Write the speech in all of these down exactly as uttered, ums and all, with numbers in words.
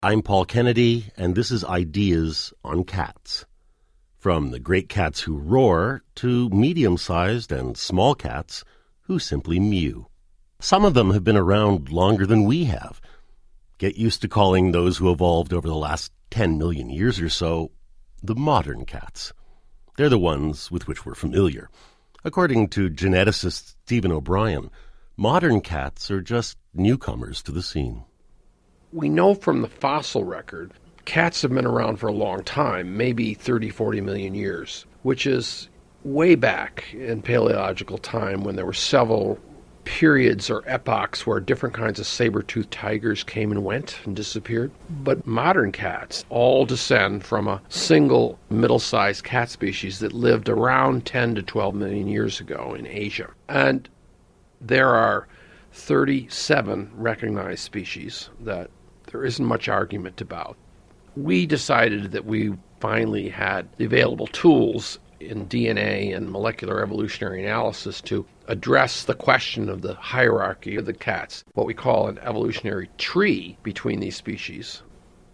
I'm Paul Kennedy, and this is Ideas on Cats. From the great cats who roar to medium-sized and small cats who simply mew. Some of them have been around longer than we have. Get used to calling those who evolved over the last ten million years or so the modern cats. They're the ones with which we're familiar. According to geneticist Stephen O'Brien, modern cats are just newcomers to the scene. We know from the fossil record, cats have been around for a long time, maybe thirty, forty million years, which is way back in Paleological time when there were several periods or epochs where different kinds of saber-toothed tigers came and went and disappeared. But modern cats all descend from a single middle-sized cat species that lived around ten to twelve million years ago in Asia. And there are thirty-seven recognized species that there isn't much argument about. We decided that we finally had the available tools in D N A and molecular evolutionary analysis to address the question of the hierarchy of the cats, what we call an evolutionary tree between these species.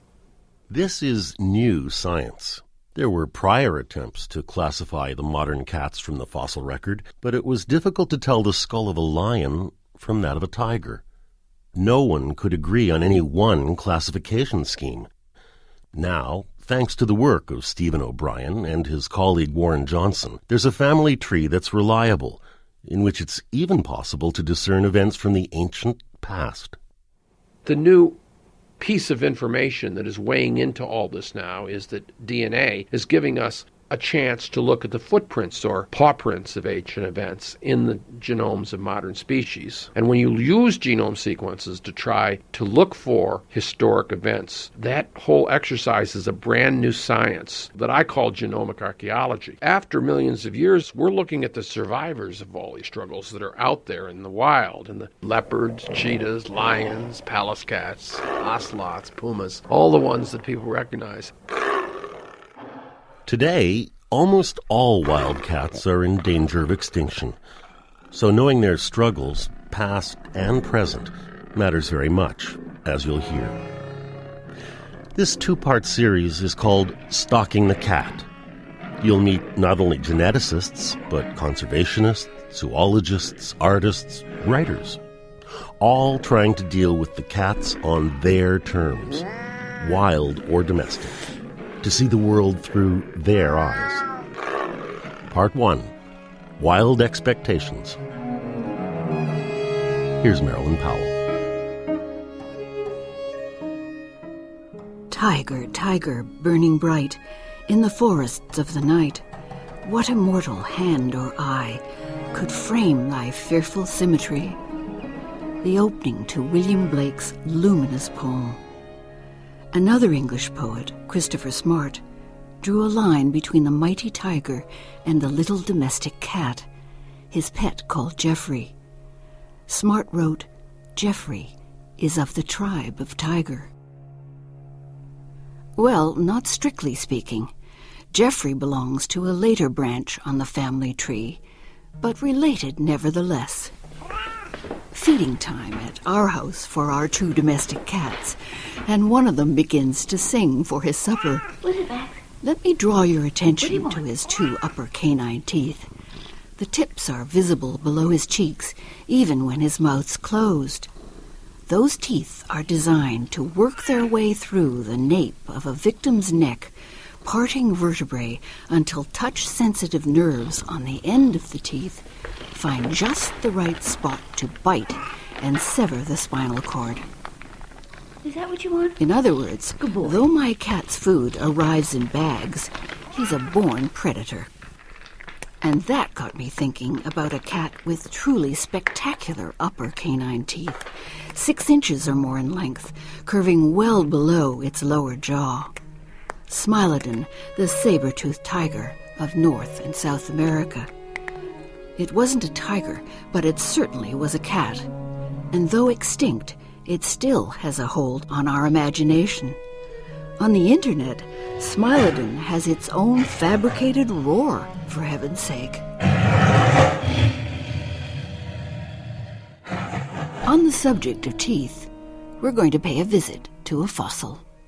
This is new science. There were prior attempts to classify the modern cats from the fossil record, but it was difficult to tell the skull of a lion from that of a tiger. No one could agree on any one classification scheme. Now, thanks to the work of Stephen O'Brien and his colleague Warren Johnson, there's a family tree that's reliable, in which it's even possible to discern events from the ancient past. The new piece of information that is weighing into all this now is that D N A is giving us a chance to look at the footprints or paw prints of ancient events in the genomes of modern species. And when you use genome sequences to try to look for historic events, that whole exercise is a brand new science that I call genomic archaeology. After millions of years, we're looking at the survivors of all these struggles that are out there in the wild, and the leopards, cheetahs, lions, Pallas cats, ocelots, pumas, all the ones that people recognize. Today, almost all wild cats are in danger of extinction. So knowing their struggles, past and present, matters very much, as you'll hear. This two-part series is called Stalking the Cat. You'll meet not only geneticists, but conservationists, zoologists, artists, writers, all trying to deal with the cats on their terms, wild or domestic, to see the world through their eyes. Part one, Wild Expectations. Here's Marilyn Powell. Tiger, tiger, burning bright, in the forests of the night, what immortal hand or eye could frame thy fearful symmetry? The opening to William Blake's luminous poem. Another English poet, Christopher Smart, drew a line between the mighty tiger and the little domestic cat, his pet called Geoffrey. Smart wrote, "Geoffrey is of the tribe of tiger." Well, not strictly speaking. Geoffrey belongs to a later branch on the family tree, but related nevertheless. Feeding time at our house for our two domestic cats, and one of them begins to sing for his supper. Let me draw your attention to his two upper canine teeth. The tips are visible below his cheeks, even when his mouth's closed. Those teeth are designed to work their way through the nape of a victim's neck, parting vertebrae until touch-sensitive nerves on the end of the teeth find just the right spot to bite and sever the spinal cord. Is that what you want? In other words, though my cat's food arrives in bags, he's a born predator. And that got me thinking about a cat with truly spectacular upper canine teeth, six inches or more in length, curving well below its lower jaw. Smilodon, the saber-toothed tiger of North and South America. It wasn't a tiger, but it certainly was a cat. And though extinct, it still has a hold on our imagination. On the internet, Smilodon has its own fabricated roar, for heaven's sake. On the subject of teeth, we're going to pay a visit to a fossil.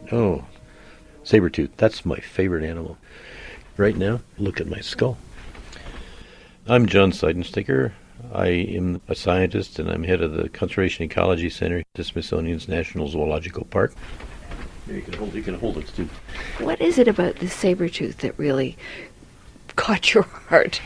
Oh, saber-tooth. That's my favorite animal. Right now, look at my skull. I'm John Seidensticker. I am a scientist, and I'm head of the Conservation Ecology Center at the Smithsonian's National Zoological Park. Here, you can hold, you can hold it, too. What is it about the saber-tooth that really caught your heart?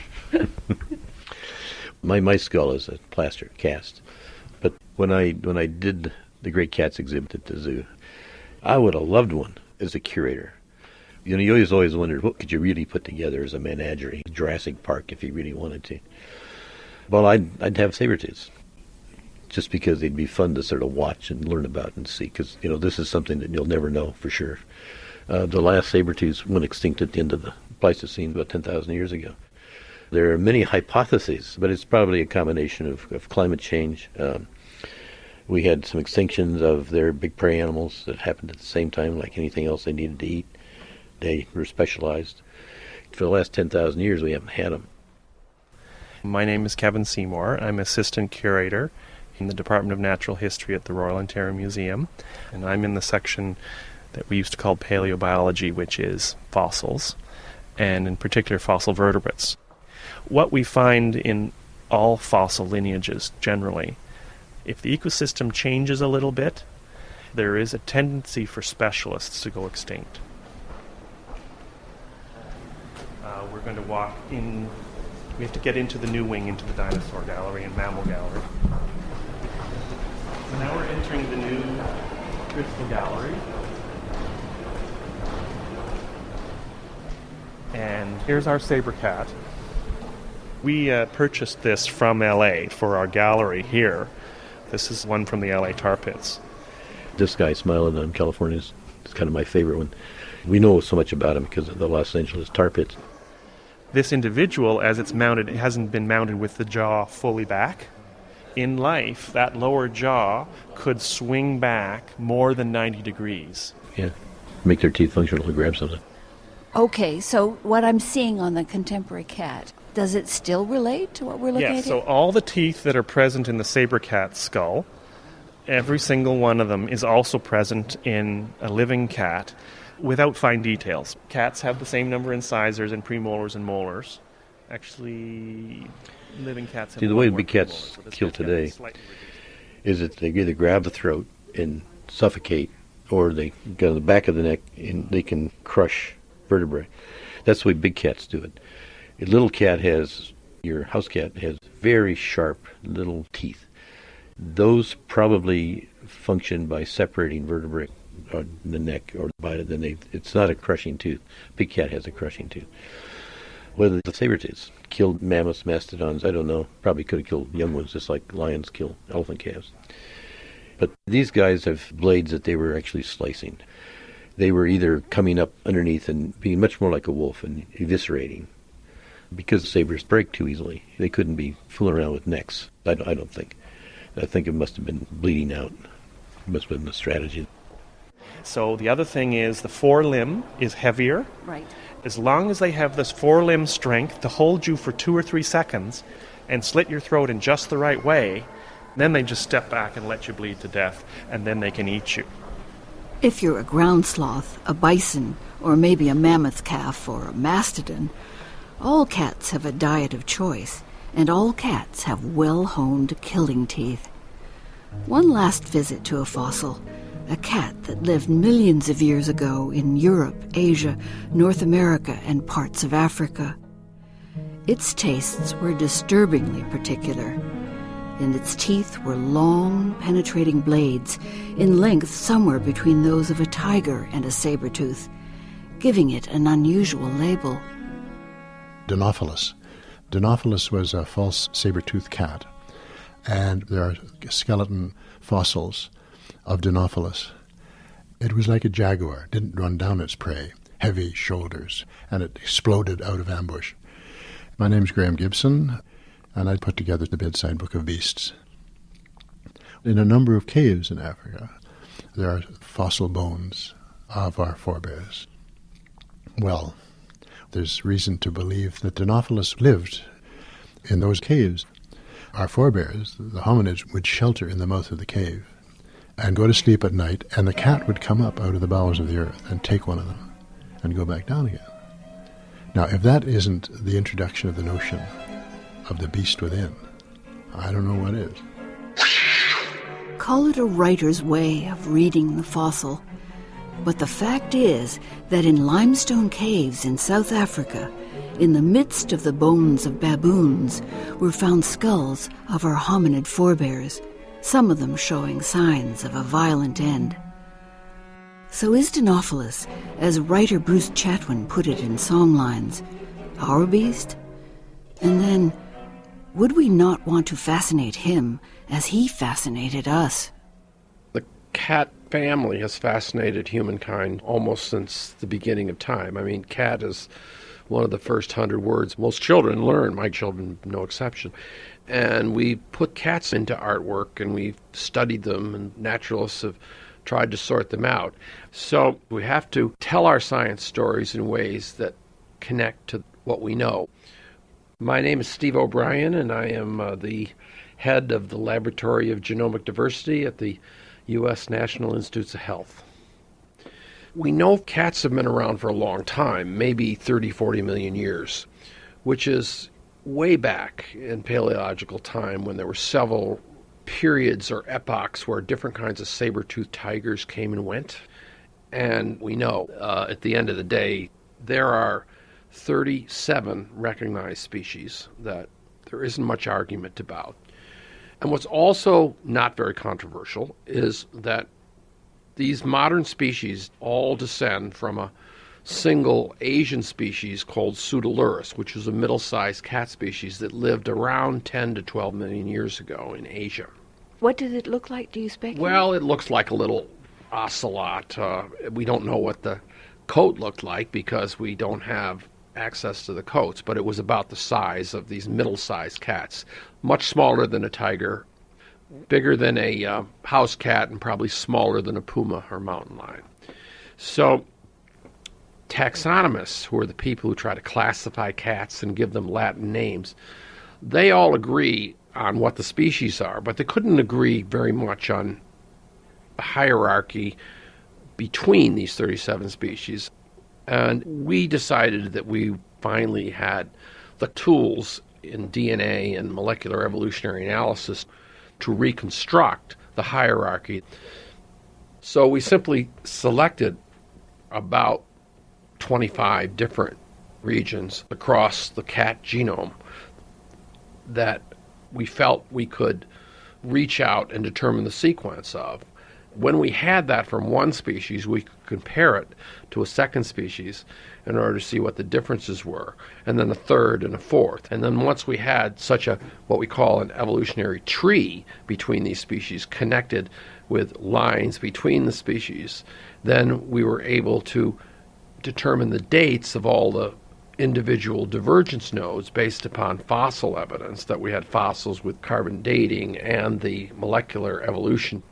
my my skull is a plaster cast. But when I when I did the Great Cats exhibit at the zoo, I would have loved one as a curator. You know, you always always wondered, what could you really put together as a menagerie, Jurassic Park, if you really wanted to? Well, I'd, I'd have saber-tooths, just because they'd be fun to sort of watch and learn about and see, because, you know, this is something that you'll never know for sure. Uh, the last saber-tooths went extinct at the end of the Pleistocene about ten thousand years ago. There are many hypotheses, but it's probably a combination of, of climate change. Um, we had some extinctions of their big prey animals that happened at the same time, like anything else they needed to eat. They were specialized. For the last ten thousand years, we haven't had them. My name is Kevin Seymour. I'm assistant curator in the Department of Natural History at the Royal Ontario Museum, and I'm in the section that we used to call paleobiology, which is fossils, and in particular fossil vertebrates. What we find in all fossil lineages generally, if the ecosystem changes a little bit, there is a tendency for specialists to go extinct. Uh, we're going to walk in. We have to get into the new wing, into the dinosaur gallery and mammal gallery. So now we're entering the new crystal gallery. And here's our saber cat. We uh, purchased this from L A for our gallery here. This is one from the L A tar pits. This guy, Smilodon californius, is kind of my favorite one. We know so much about him because of the Los Angeles tar pits. This individual, as it's mounted, it hasn't been mounted with the jaw fully back. In life, that lower jaw could swing back more than ninety degrees. Yeah, make their teeth functional to grab something. Okay, so what I'm seeing on the contemporary cat, does it still relate to what we're looking yes, at? Yes, so all the teeth that are present in the saber cat skull, every single one of them is also present in a living cat without fine details. Cats have the same number of incisors and premolars and molars. Actually, living cats have See, the way more big cats premolars, so kill this cat's today slightly reduced. is that they either grab the throat and suffocate, or they go to the back of the neck and they can crush vertebrae. That's the way big cats do it. A little cat has, your house cat has very sharp little teeth. Those probably function by separating vertebrae on the neck, or by it. Then they, it's not a crushing tooth. Big cat has a crushing tooth. Whether the saber-tooths killed mammoths, mastodons, I don't know. Probably could have killed young ones, just like lions kill elephant calves. But these guys have blades that they were actually slicing. They were either coming up underneath and being much more like a wolf and eviscerating. Because sabers break too easily, they couldn't be fooling around with necks. I don't, I don't think. I think it must have been bleeding out. It must have been the strategy. So the other thing is the forelimb is heavier. Right. As long as they have this forelimb strength to hold you for two or three seconds and slit your throat in just the right way, then they just step back and let you bleed to death, and then they can eat you. If you're a ground sloth, a bison, or maybe a mammoth calf or a mastodon, all cats have a diet of choice, and all cats have well-honed killing teeth. One last visit to a fossil, a cat that lived millions of years ago in Europe, Asia, North America, and parts of Africa. Its tastes were disturbingly particular. In its teeth were long, penetrating blades, in length somewhere between those of a tiger and a saber-tooth, giving it an unusual label. Dinophilus. Dinophilus was a false saber-toothed cat, and there are skeleton fossils of Dinophilus. It was like a jaguar, didn't run down its prey, heavy shoulders, and it exploded out of ambush. My name's Graham Gibson, and I put together the Bedside Book of Beasts. In a number of caves in Africa, there are fossil bones of our forebears. Well, there's reason to believe that Dinophilus lived in those caves. Our forebears, the hominids, would shelter in the mouth of the cave, and go to sleep at night, and the cat would come up out of the bowels of the earth and take one of them and go back down again. Now, if that isn't the introduction of the notion of the beast within, I don't know what is. Call it a writer's way of reading the fossil, but the fact is that in limestone caves in South Africa, in the midst of the bones of baboons, were found skulls of our hominid forebears, some of them showing signs of a violent end. So is Dinophilus, as writer Bruce Chatwin put it in songlines, our beast? And then, would we not want to fascinate him as he fascinated us? The cat family has fascinated humankind almost since the beginning of time. I mean, cat is one of the first hundred words most children learn, my children no exception. And we put cats into artwork, and we've studied them, and naturalists have tried to sort them out. So we have to tell our science stories in ways that connect to what we know. My name is Steve O'Brien, and I am uh, the head of the Laboratory of Genomic Diversity at the U S National Institutes of Health. We know cats have been around for a long time, maybe thirty, forty million years, which is way back in paleological time when there were several periods or epochs where different kinds of saber-toothed tigers came and went. And we know uh, at the end of the day, there are thirty-seven recognized species that there isn't much argument about. And what's also not very controversial is that these modern species all descend from a single Asian species called Pseudolurus, which was a middle-sized cat species that lived around ten to twelve million years ago in Asia. What did it look like, do you speculate? Well, it looks like a little ocelot. Uh, we don't know what the coat looked like because we don't have access to the coats, but it was about the size of these middle-sized cats, much smaller than a tiger, bigger than a uh, house cat, and probably smaller than a puma or mountain lion. So taxonomists, who are the people who try to classify cats and give them Latin names, they all agree on what the species are, but they couldn't agree very much on the hierarchy between these thirty-seven species. And we decided that we finally had the tools in D N A and molecular evolutionary analysis to reconstruct the hierarchy. So we simply selected about twenty-five different regions across the cat genome that we felt we could reach out and determine the sequence of. When we had that from one species, we could compare it to a second species in order to see what the differences were, and then a third and a fourth. And then once we had such a, what we call an evolutionary tree between these species, connected with lines between the species, then we were able to determine the dates of all the individual divergence nodes based upon fossil evidence, that we had fossils with carbon dating and the molecular evolution.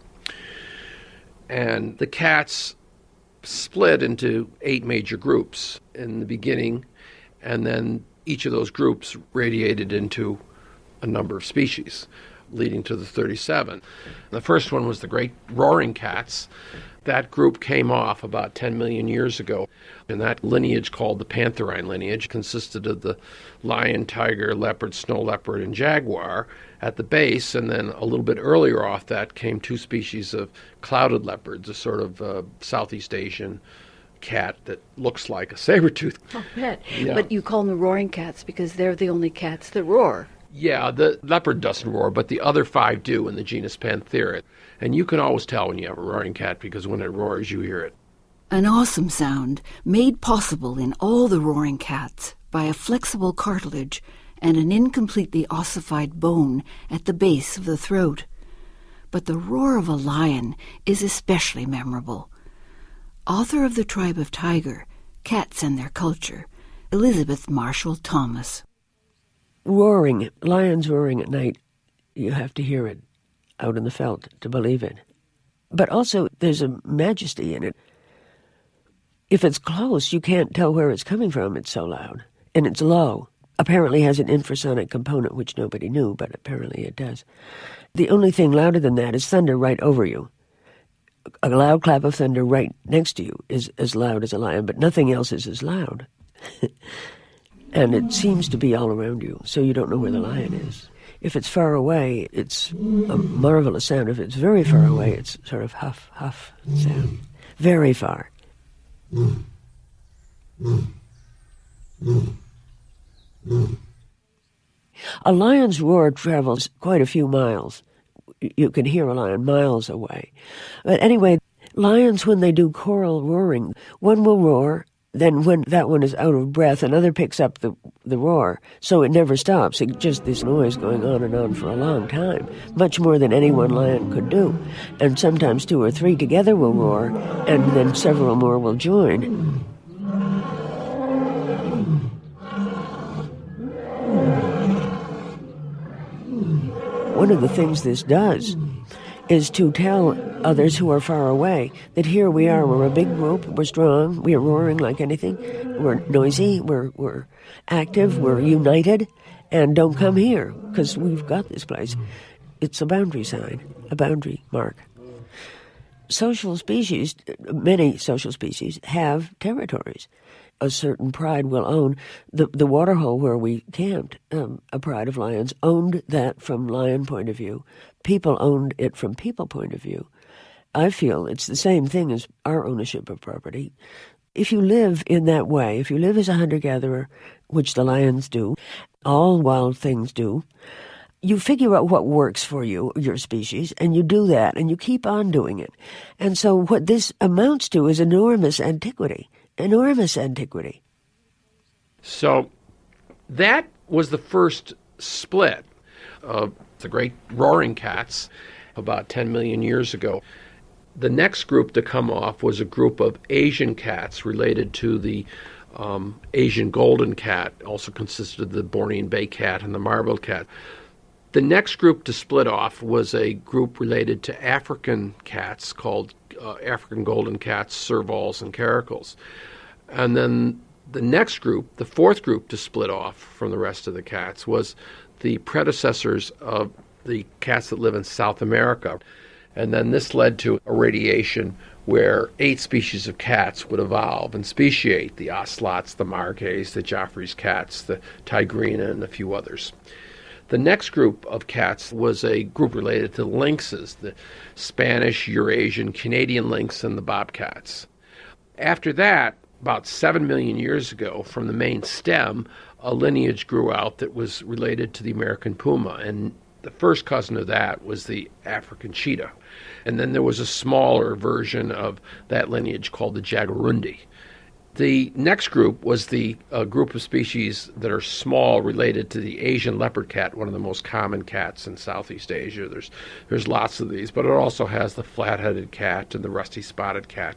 And the cats split into eight major groups in the beginning, and then each of those groups radiated into a number of species, leading to the thirty-seven. The first one was the great roaring cats. That group came off about ten million years ago, and that lineage, called the Pantherine lineage, consisted of the lion, tiger, leopard, snow leopard, and jaguar at the base, and then a little bit earlier off that came two species of clouded leopards, a sort of uh, Southeast Asian cat that looks like a saber-tooth. I'll bet. Yeah. But you call them the roaring cats because they're the only cats that roar. Yeah, the leopard doesn't roar, but the other five do in the genus Panthera. And you can always tell when you have a roaring cat because when it roars, you hear it. An awesome sound made possible in all the roaring cats by a flexible cartilage and an incompletely ossified bone at the base of the throat. But the roar of a lion is especially memorable. Author of The Tribe of Tiger, Cats and Their Culture, Elizabeth Marshall Thomas. Roaring, lions roaring at night, you have to hear it out in the veldt to believe it. But also, there's a majesty in it. If it's close, you can't tell where it's coming from, it's so loud. And it's low. Apparently has an infrasonic component, which nobody knew, but apparently it does. The only thing louder than that is thunder right over you. a loud clap of thunder right next to you is as loud as a lion, but nothing else is as loud. And it seems to be all around you, so you don't know where the lion is. If it's far away, it's a marvelous sound. If it's very far away, it's sort of huff, huff sound. Very far. A lion's roar travels quite a few miles. You can hear a lion miles away. But anyway, lions, when they do choral roaring, one will roar, then when that one is out of breath, another picks up the, the roar. So it never stops. It's just this noise going on and on for a long time, much more than any one lion could do. And sometimes two or three together will roar, and then several more will join. One of the things this does is to tell others who are far away that here we are, we're a big group, we're strong, we're roaring like anything, we're noisy, we're, we're active, we're united, and don't come here, because we've got this place. It's a boundary sign, a boundary mark. Social species, many social species, have territories. A certain pride will own the the waterhole where we camped. Um, a pride of lions owned that from lion point of view. People owned it from people point of view. I feel it's the same thing as our ownership of property. If you live in that way, if you live as a hunter-gatherer, which the lions do, all wild things do, you figure out what works for you, your species, and you do that, and you keep on doing it. And so what this amounts to is enormous antiquity. Enormous antiquity. So that was the first split of the great roaring cats about ten million years ago. The next group to come off was a group of Asian cats related to the um, Asian golden cat, also consisted of the Bornean bay cat and the marbled cat. The next group to split off was a group related to African cats called uh, African golden cats, servals, and caracals. And then the next group, the fourth group to split off from the rest of the cats, was the predecessors of the cats that live in South America. And then this led to a radiation where eight species of cats would evolve and speciate: the ocelots, the margays, the Joffrey's cats, the tigrina, and a few others. The next group of cats was a group related to lynxes, the Spanish, Eurasian, Canadian lynx, and the bobcats. After that, about seven million years ago, from the main stem, a lineage grew out that was related to the American puma, and the first cousin of that was the African cheetah. And then there was a smaller version of that lineage called the jaguarundi. The next group was the uh, group of species that are small, related to the Asian leopard cat, one of the most common cats in Southeast Asia. There's there's lots of these, but it also has the flat-headed cat and the rusty-spotted cat.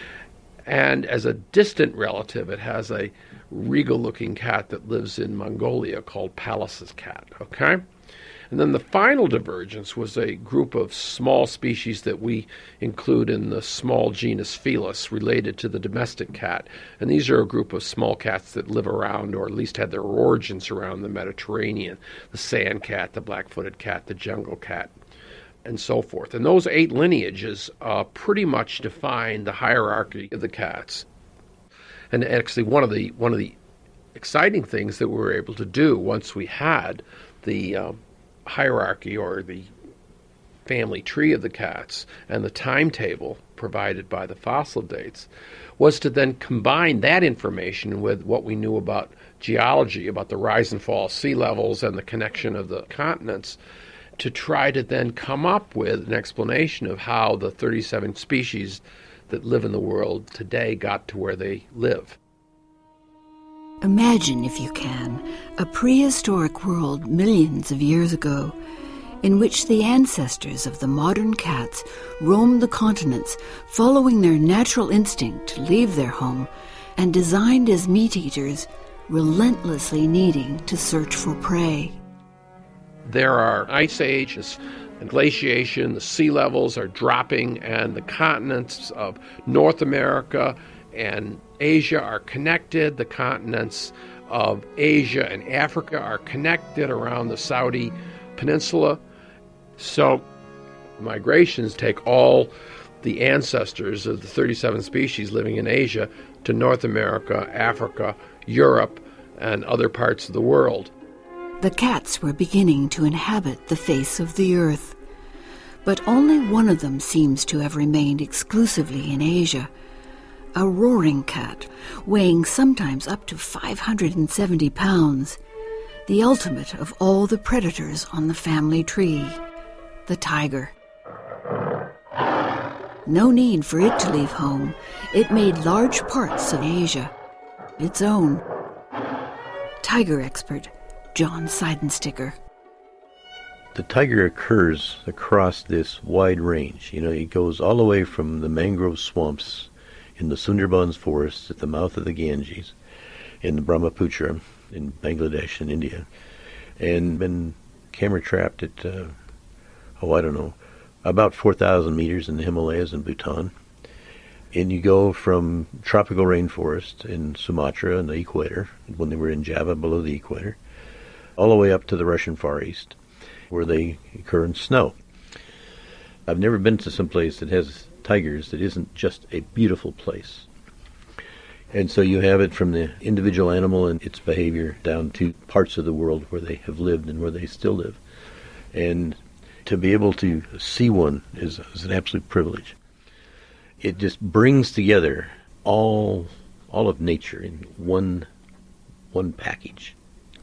And as a distant relative, it has a regal-looking cat that lives in Mongolia called Pallas's cat, okay? And then the final divergence was a group of small species that we include in the small genus Felis, related to the domestic cat. And these are a group of small cats that live around, or at least had their origins around, the Mediterranean: the sand cat, the black-footed cat, the jungle cat, and so forth. And those eight lineages uh, pretty much define the hierarchy of the cats. And actually, one of the one of the exciting things that we were able to do once we had the um, hierarchy, or the family tree of the cats, and the timetable provided by the fossil dates, was to then combine that information with what we knew about geology, about the rise and fall of sea levels and the connection of the continents, to try to then come up with an explanation of how the thirty-seven species that live in the world today got to where they live. Imagine, if you can, a prehistoric world millions of years ago, in which the ancestors of the modern cats roamed the continents, following their natural instinct to leave their home, and designed as meat-eaters, relentlessly needing to search for prey. There are ice ages and glaciation, the sea levels are dropping, and the continents of North America and Asia are connected. The continents of Asia and Africa are connected around the Saudi Peninsula. So migrations take all the ancestors of the thirty-seven species living in Asia to North America, Africa, Europe, and other parts of the world. The cats were beginning to inhabit the face of the earth, but only one of them seems to have remained exclusively in Asia. A roaring cat, weighing sometimes up to five hundred seventy pounds, the ultimate of all the predators on the family tree, the tiger. No need for it to leave home. It made large parts of Asia its own. Tiger expert John Seidensticker. The tiger occurs across this wide range. You know, it goes all the way from the mangrove swamps in the Sundarbans forests at the mouth of the Ganges, in the Brahmaputra, in Bangladesh and India, and been camera trapped at, uh, oh, I don't know, about four thousand meters in the Himalayas and Bhutan. And you go from tropical rainforest in Sumatra and the equator, when they were in Java below the equator, all the way up to the Russian Far East, where they occur in snow. I've never been to some place that has tigers that isn't just a beautiful place. And so you have it from the individual animal and its behavior down to parts of the world where they have lived and where they still live. And to be able to see one is, is an absolute privilege. It just brings together all all of nature in one one package.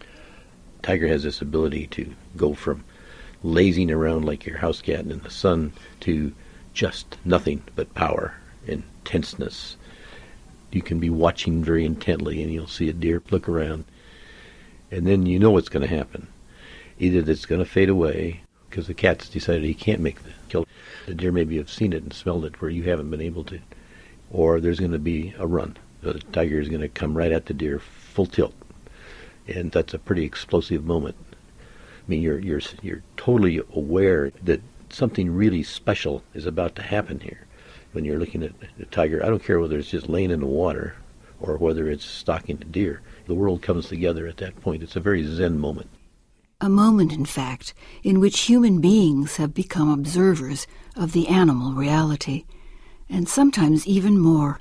Tiger has this ability to go from lazing around like your house cat in the sun to just nothing but power and tenseness. You can be watching very intently and you'll see a deer look around, and then you know what's going to happen. Either it's going to fade away because the cat's decided he can't make the kill. The deer maybe have seen it and smelled it where you haven't been able to. Or there's going to be a run. The tiger is going to come right at the deer full tilt. And that's a pretty explosive moment. I mean, you're you're you're totally aware that something really special is about to happen here. When you're looking at a tiger, I don't care whether it's just laying in the water or whether it's stalking the deer. The world comes together at that point. It's a very Zen moment. A moment, in fact, in which human beings have become observers of the animal reality, and sometimes even more.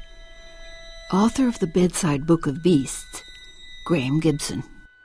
Author of the Bedside Book of Beasts, Graham Gibson.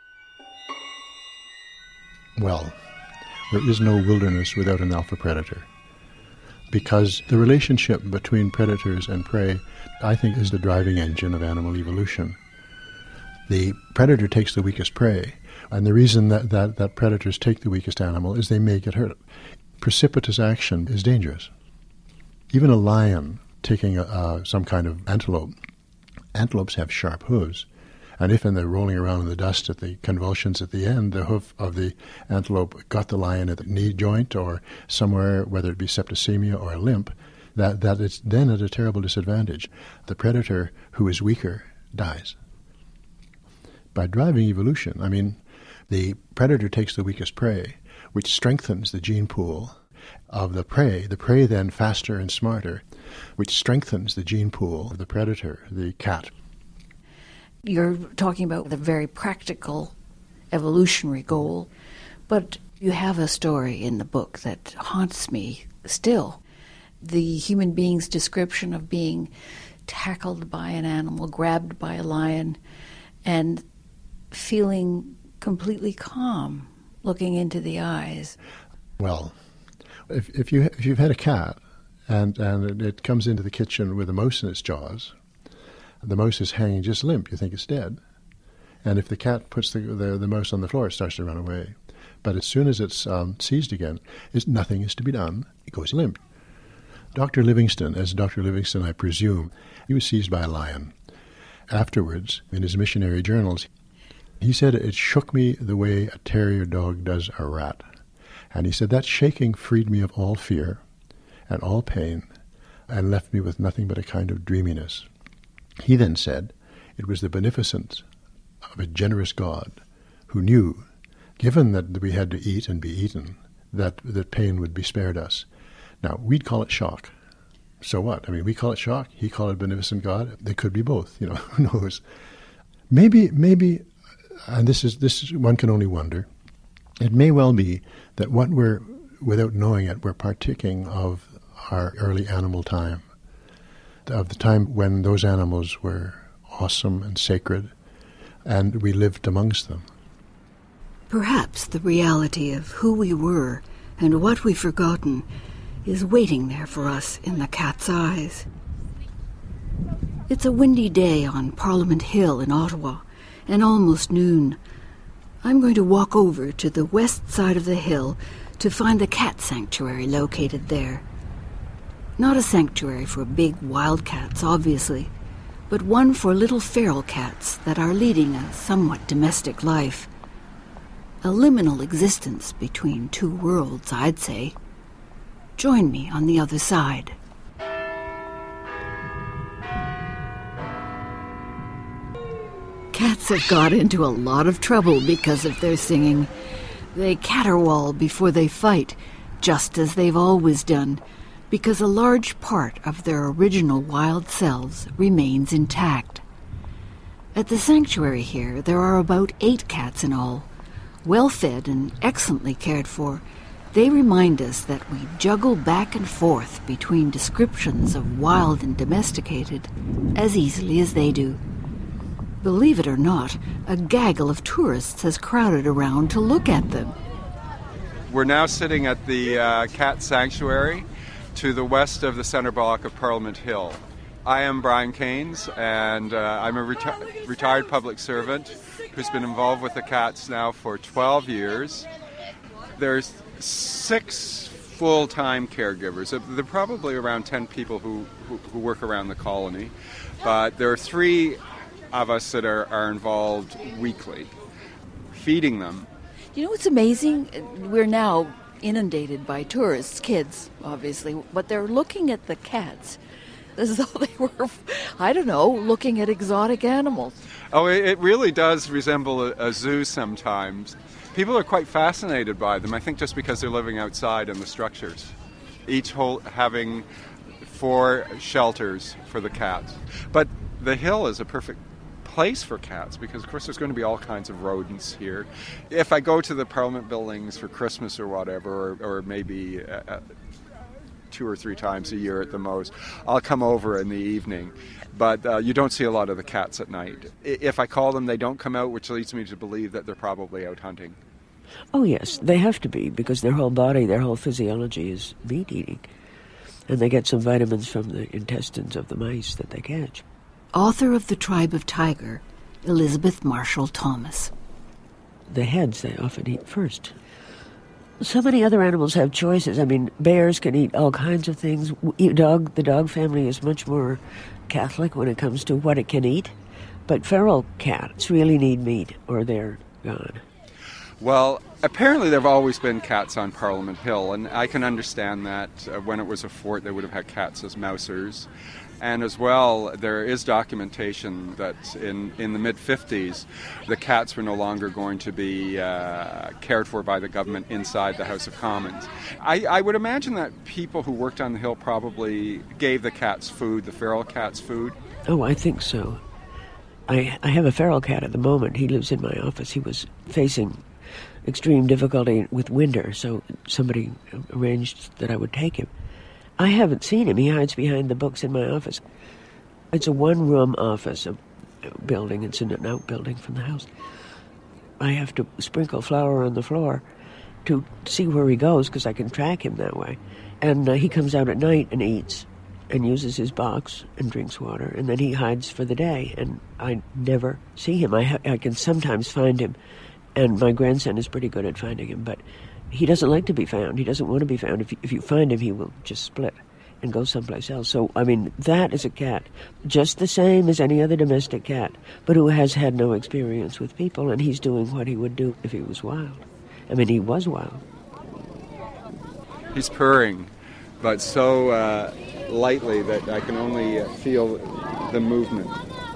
Well, there is no wilderness without an alpha predator, because the relationship between predators and prey, I think, is the driving engine of animal evolution. The predator takes the weakest prey, and the reason that, that, that predators take the weakest animal is they may get hurt. Precipitous action is dangerous. Even a lion taking a, uh, some kind of antelope, antelopes have sharp hooves, and if, and they're rolling around in the dust at the convulsions at the end, the hoof of the antelope got the lion at the knee joint or somewhere, whether it be septicemia or a limp, that, that it's then at a terrible disadvantage. The predator who is weaker dies. By driving evolution, I mean, the predator takes the weakest prey, which strengthens the gene pool of the prey. The prey then faster and smarter, which strengthens the gene pool of the predator, the cat. You're talking about the very practical evolutionary goal, but you have a story in the book that haunts me still. The human being's description of being tackled by an animal, grabbed by a lion, and feeling completely calm, looking into the eyes. Well, if, if, you, if you've had a cat and, and it comes into the kitchen with a mouse in its jaws, the mouse is hanging just limp, you think it's dead. And if the cat puts the, the, the mouse on the floor, it starts to run away. But as soon as it's um, seized again, it's, nothing is to be done. It goes limp. Doctor Livingston, as Doctor Livingston, I presume, he was seized by a lion. Afterwards, in his missionary journals, he said, it shook me the way a terrier dog does a rat. And he said, that shaking freed me of all fear and all pain and left me with nothing but a kind of dreaminess. He then said, it was the beneficence of a generous God who knew, given that we had to eat and be eaten, that, that pain would be spared us. Now, we'd call it shock. So what? I mean, we call it shock. He called it beneficent God. They could be both, you know, who knows. Maybe, maybe, and this is, this is, one can only wonder, it may well be that what we're, without knowing it, we're partaking of, our early animal time, of the time when those animals were awesome and sacred, and we lived amongst them. Perhaps the reality of who we were and what we've forgotten is waiting there for us in the cat's eyes. It's a windy day on Parliament Hill in Ottawa, and almost noon. I'm going to walk over to the west side of the hill to find the cat sanctuary located there. Not a sanctuary for big wild cats, obviously, but one for little feral cats that are leading a somewhat domestic life. A liminal existence between two worlds, I'd say. Join me on the other side. Cats have got into a lot of trouble because of their singing. They caterwaul before they fight, just as they've always done, because a large part of their original wild selves remains intact. At the sanctuary here, there are about eight cats in all. Well-fed and excellently cared for, they remind us that we juggle back and forth between descriptions of wild and domesticated as easily as they do. Believe it or not, a gaggle of tourists has crowded around to look at them. We're now sitting at the uh, cat sanctuary to the west of the center block of Parliament Hill. I am Brian Keynes, and uh, I'm a reti- retired public servant who's been involved with the cats now for twelve years. There's six full-time caregivers. There are probably around ten people who, who, who work around the colony, but there are three of us that are, are involved weekly, feeding them. You know what's amazing? We're now inundated by tourists, kids, obviously, but they're looking at the cats as though they were, I don't know, looking at exotic animals. Oh, it really does resemble a, a zoo sometimes. People are quite fascinated by them, I think just because they're living outside in the structures, each whole having four shelters for the cats. But the hill is a perfect place for cats because, of course, there's going to be all kinds of rodents here. If I go to the Parliament buildings for Christmas or whatever, or, or maybe uh, two or three times a year at the most, I'll come over in the evening. But uh, you don't see a lot of the cats at night. If I call them, they don't come out, which leads me to believe that they're probably out hunting. Oh, yes, they have to be, because their whole body, their whole physiology is meat-eating. And they get some vitamins from the intestines of the mice that they catch. Author of The Tribe of Tiger, Elizabeth Marshall Thomas. The heads they often eat first. So many other animals have choices. I mean, bears can eat all kinds of things. Dog, the dog family is much more Catholic when it comes to what it can eat. But feral cats really need meat or they're gone. Well, apparently there have always been cats on Parliament Hill, and I can understand that. Uh, when it was a fort, they would have had cats as mousers. And as well, there is documentation that in, in the mid-fifties, the cats were no longer going to be uh, cared for by the government inside the House of Commons. I, I would imagine that people who worked on the Hill probably gave the cats food, the feral cats food. Oh, I think so. I, I have a feral cat at the moment. He lives in my office. He was facing extreme difficulty with winter, so somebody arranged that I would take him. I haven't seen him. He hides behind the books in my office. It's a one-room office, a building. It's in an outbuilding from the house. I have to sprinkle flour on the floor to see where he goes because I can track him that way. And uh, he comes out at night and eats and uses his box and drinks water, and then he hides for the day, and I never see him. I, ha- I can sometimes find him, and my grandson is pretty good at finding him, but he doesn't like to be found. He doesn't want to be found. If you, if you find him, he will just split and go someplace else. So, I mean, that is a cat, just the same as any other domestic cat, but who has had no experience with people, and he's doing what he would do if he was wild. I mean, he was wild. He's purring, but so uh, lightly that I can only uh, feel the movement.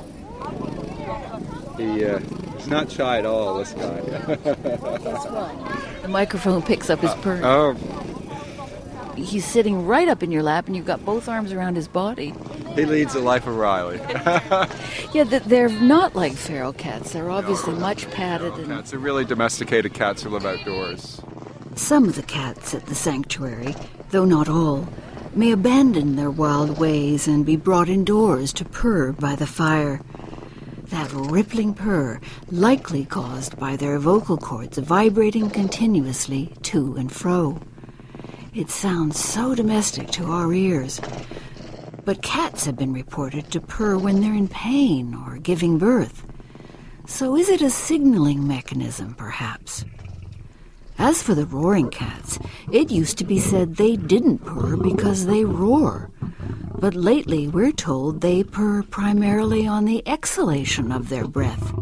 He, uh, he's not shy at all, this guy. Guess what? The microphone picks up his purr. Uh, oh. He's sitting right up in your lap, and you've got both arms around his body. He leads the life of Riley. Yeah, they're not like feral cats. They're obviously no, much padded. And cats. They're really domesticated cats who live outdoors. Some of the cats at the sanctuary, though not all, may abandon their wild ways and be brought indoors to purr by the fire. That rippling purr, likely caused by their vocal cords vibrating continuously to and fro. It sounds so domestic to our ears. But cats have been reported to purr when they're in pain or giving birth. So is it a signaling mechanism, perhaps? As for the roaring cats, it used to be said they didn't purr because they roar. But lately we're told they purr primarily on the exhalation of their breath.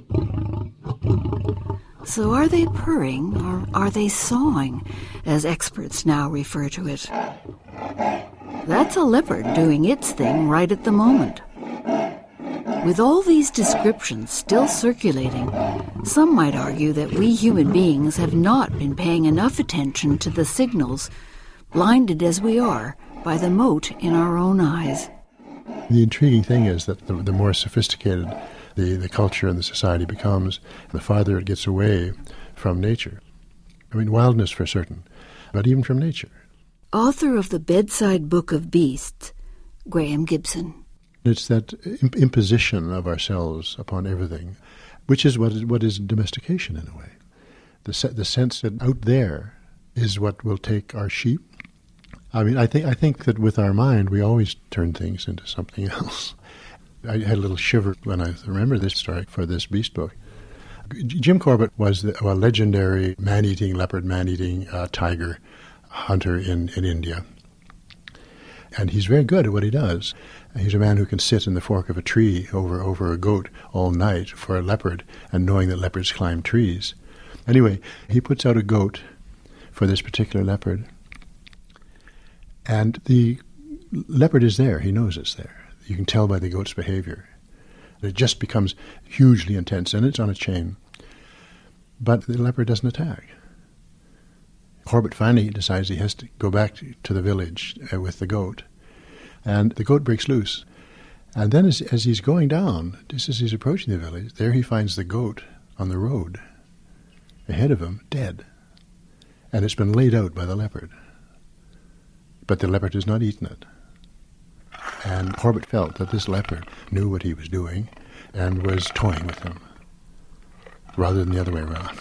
So are they purring or are they sawing, as experts now refer to it? That's a leopard doing its thing right at the moment. With all these descriptions still circulating, some might argue that we human beings have not been paying enough attention to the signals, blinded as we are by the mote in our own eyes. The intriguing thing is that the, the more sophisticated the, the culture and the society becomes, the farther it gets away from nature. I mean, wildness for certain, but even from nature. Author of the Bedside Book of Beasts, Graham Gibson. It's that imp- imposition of ourselves upon everything, which is what is, what is domestication in a way. The se- the sense that out there is what will take our sheep. I mean, I think I think that with our mind we always turn things into something else. I had a little shiver when I remember this story for this beast book. Jim Corbett was the, a legendary man-eating, leopard man-eating uh, tiger hunter in, in India. And he's very good at what he does. He's a man who can sit in the fork of a tree over, over a goat all night for a leopard, and knowing that leopards climb trees. Anyway, he puts out a goat for this particular leopard, and the leopard is there. He knows it's there. You can tell by the goat's behavior. It just becomes hugely intense, and it's on a chain. But the leopard doesn't attack. Corbett finally decides he has to go back to the village uh, with the goat, and the goat breaks loose. And then as, as he's going down, just as he's approaching the village, there he finds the goat on the road ahead of him, dead. And it's been laid out by the leopard. But the leopard has not eaten it. And Corbett felt that this leopard knew what he was doing and was toying with him, rather than the other way around.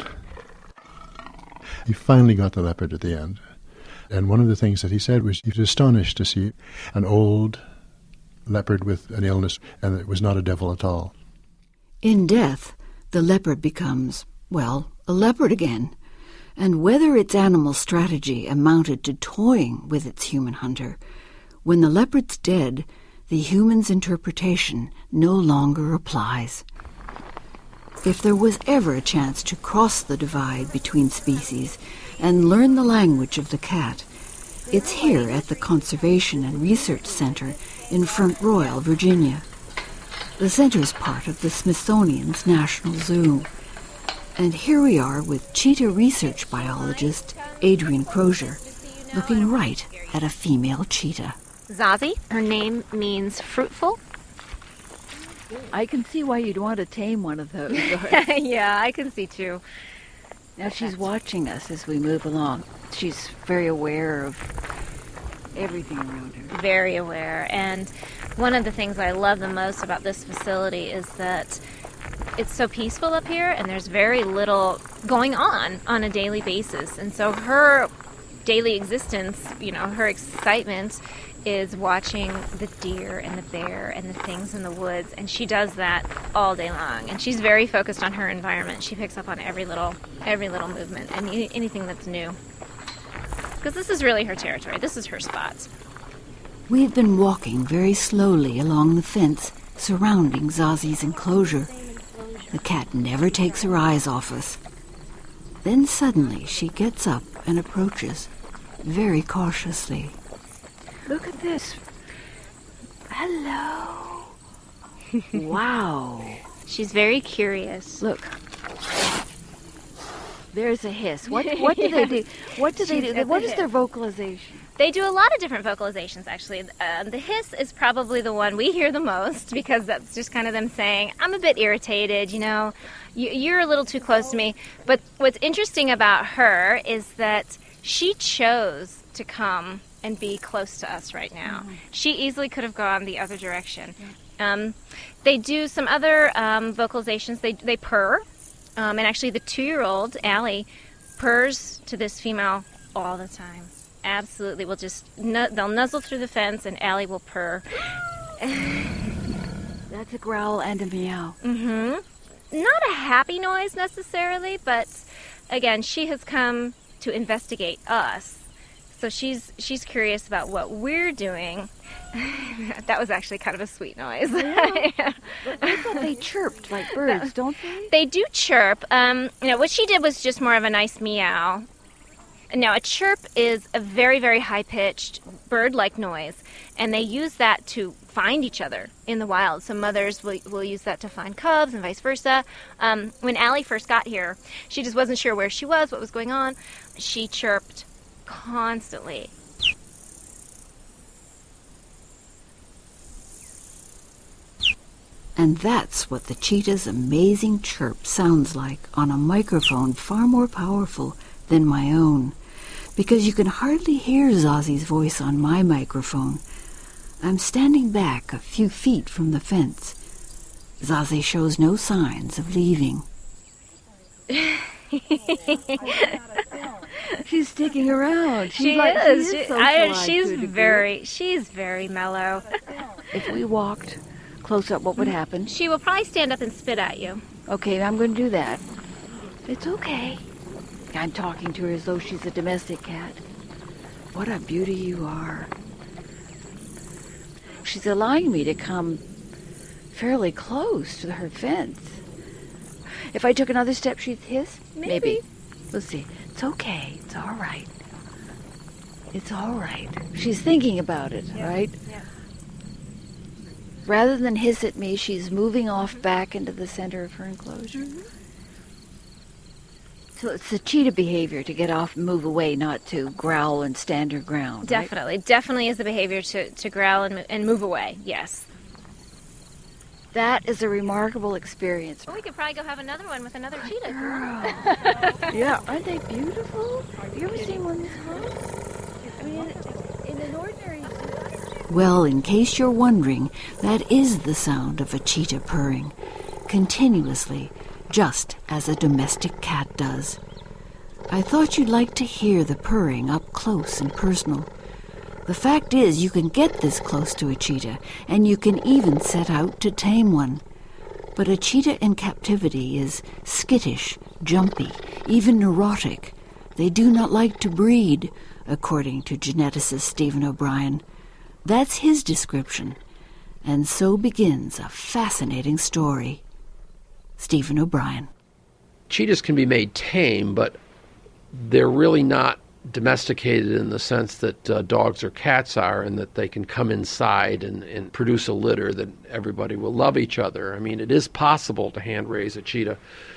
He finally got the leopard at the end. And one of the things that he said was he was astonished to see an old leopard with an illness, and it was not a devil at all. In death, the leopard becomes, well, a leopard again. And whether its animal strategy amounted to toying with its human hunter, when the leopard's dead, the human's interpretation no longer applies. If there was ever a chance to cross the divide between species and learn the language of the cat, it's here at the Conservation and Research Center in Front Royal, Virginia. The center's part of the Smithsonian's National Zoo. And here we are with cheetah research biologist Adrienne Crozier, looking right at a female cheetah. Zazie, her name means fruitful. I can see why you'd want to tame one of those. Yeah, I can see too. Now she's watching us as we move along. She's very aware of everything around her. Very aware. And one of the things I love the most about this facility is that it's so peaceful up here, and there's very little going on on a daily basis. And so her daily existence, you know, her excitement is watching the deer and the bear and the things in the woods, and she does that all day long. And she's very focused on her environment. She picks up on every little every little movement and anything that's new, because this is really her territory. This is her spot. We've been walking very slowly along the fence surrounding Zazie's enclosure. The cat never takes her eyes off us. Then suddenly she gets up and approaches, very cautiously. Look at this. Hello. Wow. She's very curious. Look. There's a hiss. What what do they do? What do they do? What is their vocalization? They do a lot of different vocalizations, actually. Uh, the hiss is probably the one we hear the most, because that's just kind of them saying, I'm a bit irritated, you know, you, you're a little too close to me. But what's interesting about her is that she chose to come and be close to us right now. Mm-hmm. She easily could have gone the other direction. Yeah. Um, they do some other um, vocalizations. They they purr, um, and actually the two-year-old Allie purrs to this female all the time. Absolutely, will just nu- they'll nuzzle through the fence, and Allie will purr. That's a growl and a meow. Mm-hmm. Not a happy noise necessarily, but again, she has come to investigate us. So she's she's curious about what we're doing. That was actually kind of a sweet noise. Yeah. I thought they chirped like birds, don't they? They do chirp. Um, you know, what she did was just more of a nice meow. Now, a chirp is a very, very high-pitched bird-like noise, and they use that to find each other in the wild. So mothers will, will use that to find cubs and vice versa. Um, when Allie first got here, she just wasn't sure where she was, what was going on. She chirped constantly. And that's what the cheetah's amazing chirp sounds like on a microphone far more powerful than my own, because you can hardly hear Zazi's voice on my microphone. I'm standing back a few feet from the fence. Zazie shows no signs of leaving. She's sticking around. She's she like, is. She is she, I, she's to very. She's very mellow. If we walked close up, what would happen? She will probably stand up and spit at you. Okay, I'm going to do that. It's okay. I'm talking to her as though she's a domestic cat. What a beauty you are. She's allowing me to come fairly close to her fence. If I took another step, she'd hiss? Maybe. Maybe. We'll see. It's okay. It's all right. It's all right. She's thinking about it, yeah. right? Yeah. Rather than hiss at me, she's moving off back into the center of her enclosure. Mm-hmm. So it's the cheetah behavior to get off and move away, not to growl and stand her ground. Definitely. Right? Definitely is the behavior to, to growl and, and move away, yes. That is a remarkable experience. Well, we could probably go have another one with another Good cheetah. Girl. Yeah, aren't they beautiful? Have you ever seen one this close? I mean, in, in an ordinary... Well, in case you're wondering, that is the sound of a cheetah purring, continuously, just as a domestic cat does. I thought you'd like to hear the purring up close and personal. The fact is, you can get this close to a cheetah, and you can even set out to tame one. But a cheetah in captivity is skittish, jumpy, even neurotic. They do not like to breed, according to geneticist Stephen O'Brien. That's his description. And so begins a fascinating story. Stephen O'Brien. Cheetahs can be made tame, but they're really not domesticated in the sense that uh, dogs or cats are, and that they can come inside and, and produce a litter that everybody will love each other. I mean, it is possible to hand raise a cheetah,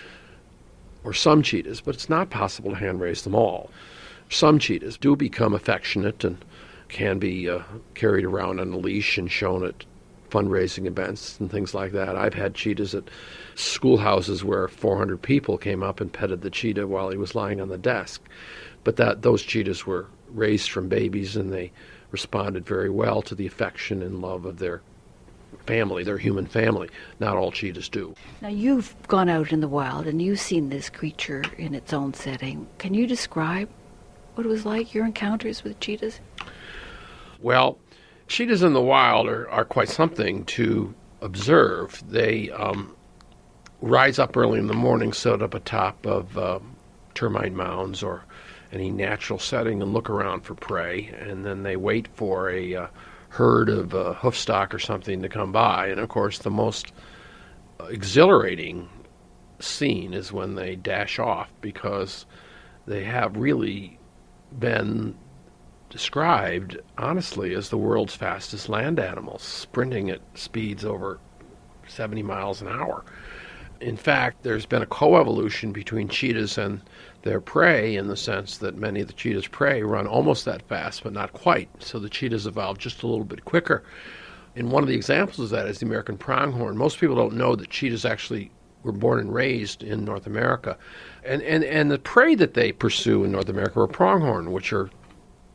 or some cheetahs, but it's not possible to hand raise them all. Some cheetahs do become affectionate and can be uh, carried around on a leash and shown at fundraising events and things like that. I've had cheetahs at schoolhouses where four hundred people came up and petted the cheetah while he was lying on the desk. But that those cheetahs were raised from babies, and they responded very well to the affection and love of their family, their human family. Not all cheetahs do. Now, you've gone out in the wild, and you've seen this creature in its own setting. Can you describe what it was like, your encounters with cheetahs? Well, cheetahs in the wild are, are quite something to observe. They um, rise up early in the morning, sit up atop of uh, termite mounds or any natural setting and look around for prey, and then they wait for a uh, herd of uh, hoofstock or something to come by. And of course, the most exhilarating scene is when they dash off, because they have really been described, honestly, as the world's fastest land animals, sprinting at speeds over seventy miles an hour. In fact, there's been a coevolution between cheetahs and their prey, in the sense that many of the cheetahs' prey run almost that fast, but not quite. So the cheetahs evolved just a little bit quicker. And one of the examples of that is the American pronghorn. Most people don't know that cheetahs actually were born and raised in North America. And, and, and the prey that they pursue in North America are pronghorn, which are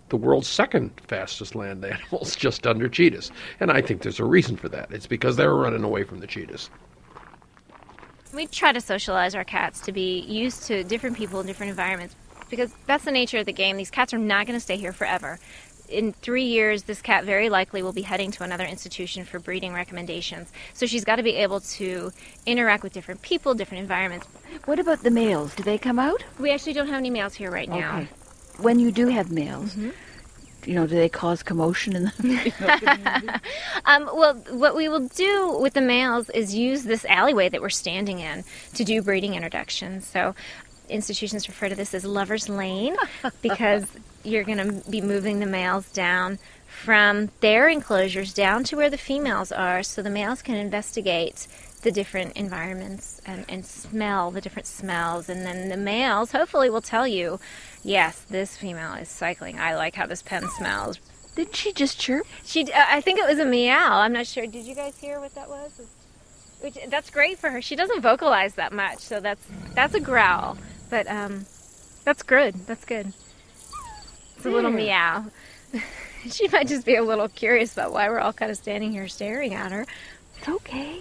the world's second fastest land animals, just under cheetahs. And I think there's a reason for that. It's because they were running away from the cheetahs. We try to socialize our cats to be used to different people in different environments, because that's the nature of the game. These cats are not going to stay here forever. In three years, this cat very likely will be heading to another institution for breeding recommendations. So she's got to be able to interact with different people, different environments. What about the males? Do they come out? We actually don't have any males here right now. Okay. When you do have males, mm-hmm. you know, do they cause commotion in the female community? um, well, what we will do with the males is use this alleyway that we're standing in to do breeding introductions. So institutions refer to this as Lover's Lane, because you're going to be moving the males down from their enclosures down to where the females are, so the males can investigate the different environments and, and smell the different smells. And then the males hopefully will tell you, yes, this female is cycling. I like how this pen smells. Did she just chirp? She, uh, I think it was a meow. I'm not sure. Did you guys hear what that was? Which, that's great for her. She doesn't vocalize that much, so that's that's a growl. But um, that's good. That's good. It's a little meow. She might just be a little curious about why we're all kind of standing here staring at her. It's okay.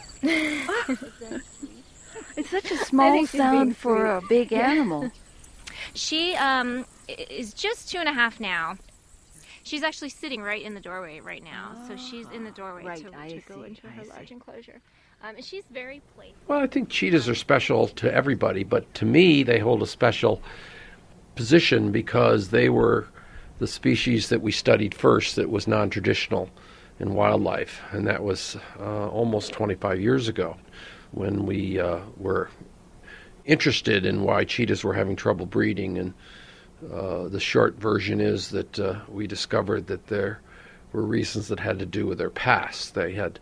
It's such a small sound for a big yeah. animal. She um, is just two and a half now. She's actually sitting right in the doorway right now. Oh, so she's in the doorway right, to, to go into her large enclosure. Um, and she's very playful. Well, I think cheetahs are special to everybody, but to me they hold a special position because they were the species that we studied first that was non-traditional in wildlife, and that was uh, almost twenty-five years ago when we uh, were interested in why cheetahs were having trouble breeding. And uh, the short version is that uh, we discovered that there were reasons that had to do with their past. They had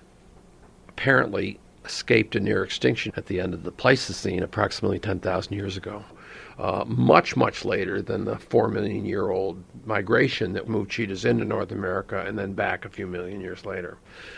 apparently escaped a near extinction at the end of the Pleistocene approximately ten thousand years ago. Uh, much, much later than the four million year old migration that moved cheetahs into North America and then back a few million years later.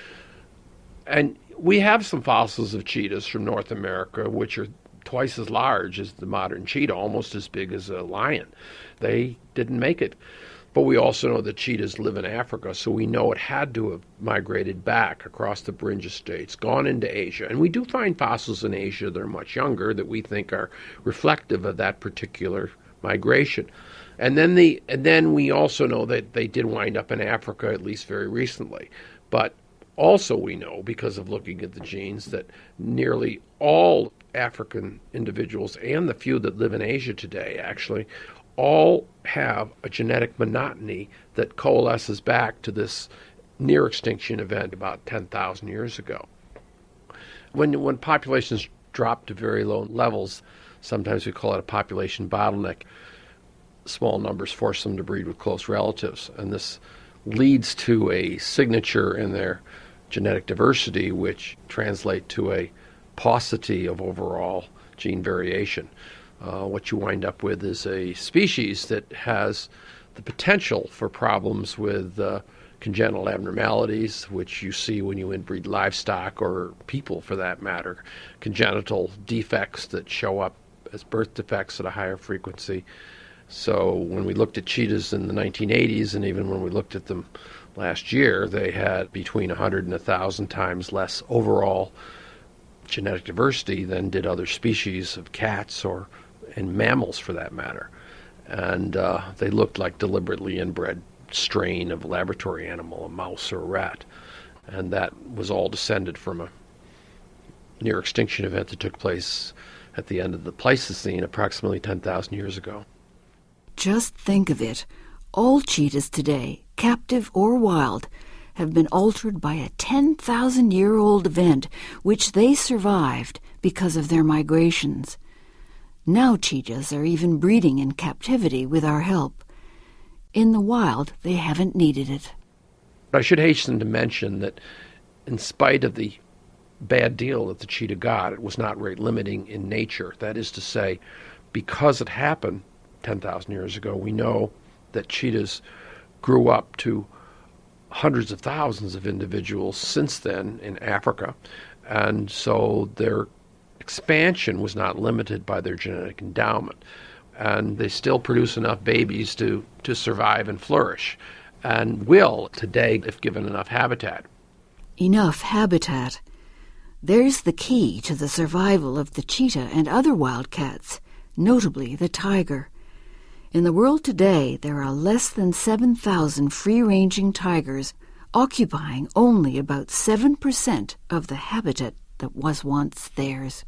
And we have some fossils of cheetahs from North America which are twice as large as the modern cheetah, almost as big as a lion. They didn't make it. But we also know that cheetahs live in Africa, so we know it had to have migrated back across the Beringia states, gone into Asia. And we do find fossils in Asia that are much younger that we think are reflective of that particular migration. And then the and then we also know that they did wind up in Africa, at least very recently. But also we know, because of looking at the genes, that nearly all African individuals and the few that live in Asia today actually all have a genetic monotony that coalesces back to this near extinction event about ten thousand years ago. When when populations drop to very low levels, sometimes we call it a population bottleneck. Small numbers force them to breed with close relatives, and this leads to a signature in their genetic diversity which translate to a paucity of overall gene variation. Uh, what you wind up with is a species that has the potential for problems with uh, congenital abnormalities, which you see when you inbreed livestock or people for that matter, congenital defects that show up as birth defects at a higher frequency. So when we looked at cheetahs in the nineteen eighties, and even when we looked at them last year, they had between one hundred and one thousand times less overall genetic diversity than did other species of cats or and mammals for that matter. And uh, they looked like deliberately inbred strain of a laboratory animal, a mouse or a rat. And that was all descended from a near extinction event that took place at the end of the Pleistocene approximately ten thousand years ago. Just think of it. All cheetahs today, captive or wild, have been altered by a ten thousand year old event which they survived because of their migrations. Now cheetahs are even breeding in captivity with our help. In the wild, they haven't needed it. I should hasten to mention that in spite of the bad deal that the cheetah got, it was not rate limiting in nature. That is to say, because it happened ten thousand years ago, we know that cheetahs grew up to hundreds of thousands of individuals since then in Africa, and so their expansion was not limited by their genetic endowment. and they still produce enough babies to, to survive and flourish, and will today if given enough habitat. Enough habitat. There's the key to the survival of the cheetah and other wildcats, notably the tiger. In the world today, there are less than seven thousand free-ranging tigers, occupying only about seven percent of the habitat that was once theirs.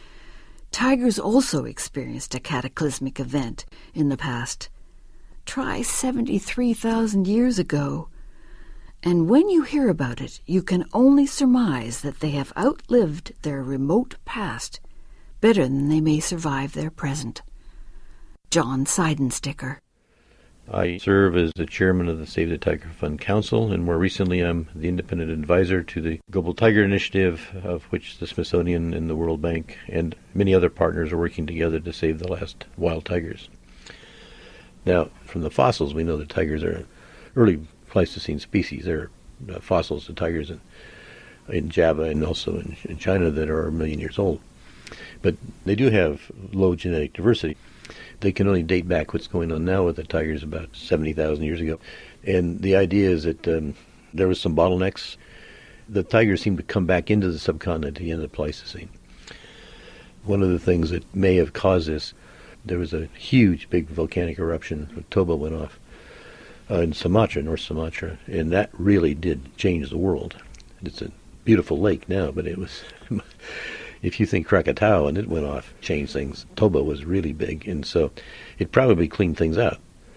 Tigers also experienced a cataclysmic event in the past. Try seventy-three thousand years ago. And when you hear about it, you can only surmise that they have outlived their remote past better than they may survive their present. John Seidensticker. I serve as the chairman of the Save the Tiger Fund Council, and more recently I'm the independent advisor to the Global Tiger Initiative, of which the Smithsonian and the World Bank and many other partners are working together to save the last wild tigers. Now, from the fossils, we know that tigers are early Pleistocene species. There are uh, fossils of tigers in, in Java and also in, in China that are a million years old. But they do have low genetic diversity. They can only date back what's going on now with the tigers about seventy thousand years ago. And the idea is that um, there was some bottlenecks. The tigers seem to come back into the subcontinent at the end of the Pleistocene. One of the things that may have caused this, there was a huge, big volcanic eruption. Toba went off uh, in Sumatra, North Sumatra, and that really did change the world. It's a beautiful lake now, but it was... If you think Krakatau and it went off, changed things, Toba was really big, and so it probably cleaned things out.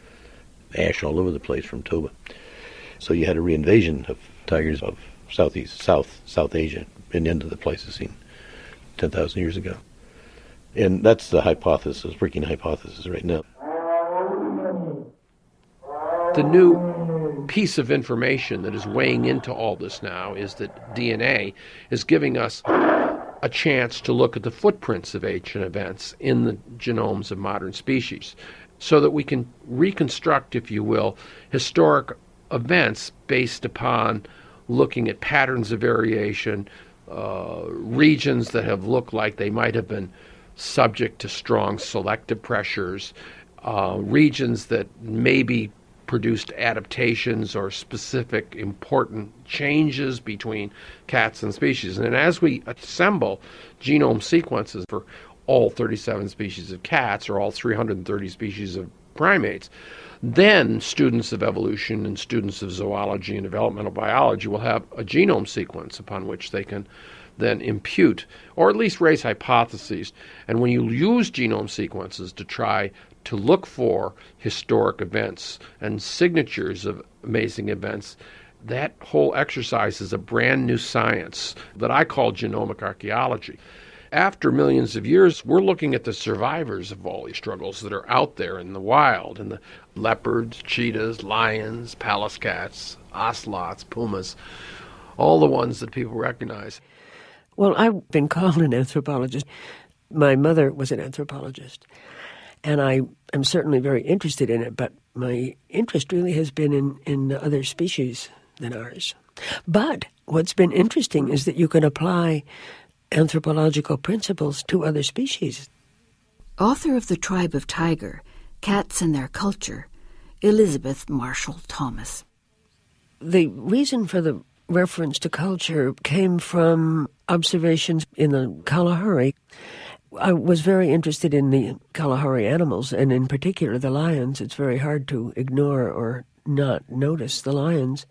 Ash all over the place from Toba. So you had a reinvasion of tigers of Southeast, South, South Asia in the end of the Pleistocene, ten thousand years ago. And that's the hypothesis, working hypothesis right now. The new piece of information that is weighing into all this now is that D N A is giving us a chance to look at the footprints of ancient events in the genomes of modern species so that we can reconstruct, if you will, historic events based upon looking at patterns of variation, uh, regions that have looked like they might have been subject to strong selective pressures, uh, regions that maybe produced adaptations or specific important changes between cats and species. And as we assemble genome sequences for all thirty-seven species of cats or all three hundred thirty species of primates, then students of evolution and students of zoology and developmental biology will have a genome sequence upon which they can then impute or at least raise hypotheses. And when you use genome sequences to try to look for historic events and signatures of amazing events, that whole exercise is a brand new science that I call genomic archaeology. After millions of years, we're looking at the survivors of all these struggles that are out there in the wild, and the leopards, cheetahs, lions, Pallas cats, ocelots, pumas, all the ones that people recognize. Well, I've been called an anthropologist. My mother was an anthropologist. And I am certainly very interested in it, but my interest really has been in, in other species than ours. But what's been interesting is that you can apply anthropological principles to other species. Author of The Tribe of Tiger, Cats and Their Culture, Elizabeth Marshall Thomas. The reason for the reference to culture came from observations in the Kalahari. I was very interested in the Kalahari animals, and in particular the lions. It's very hard to ignore or not notice the lions.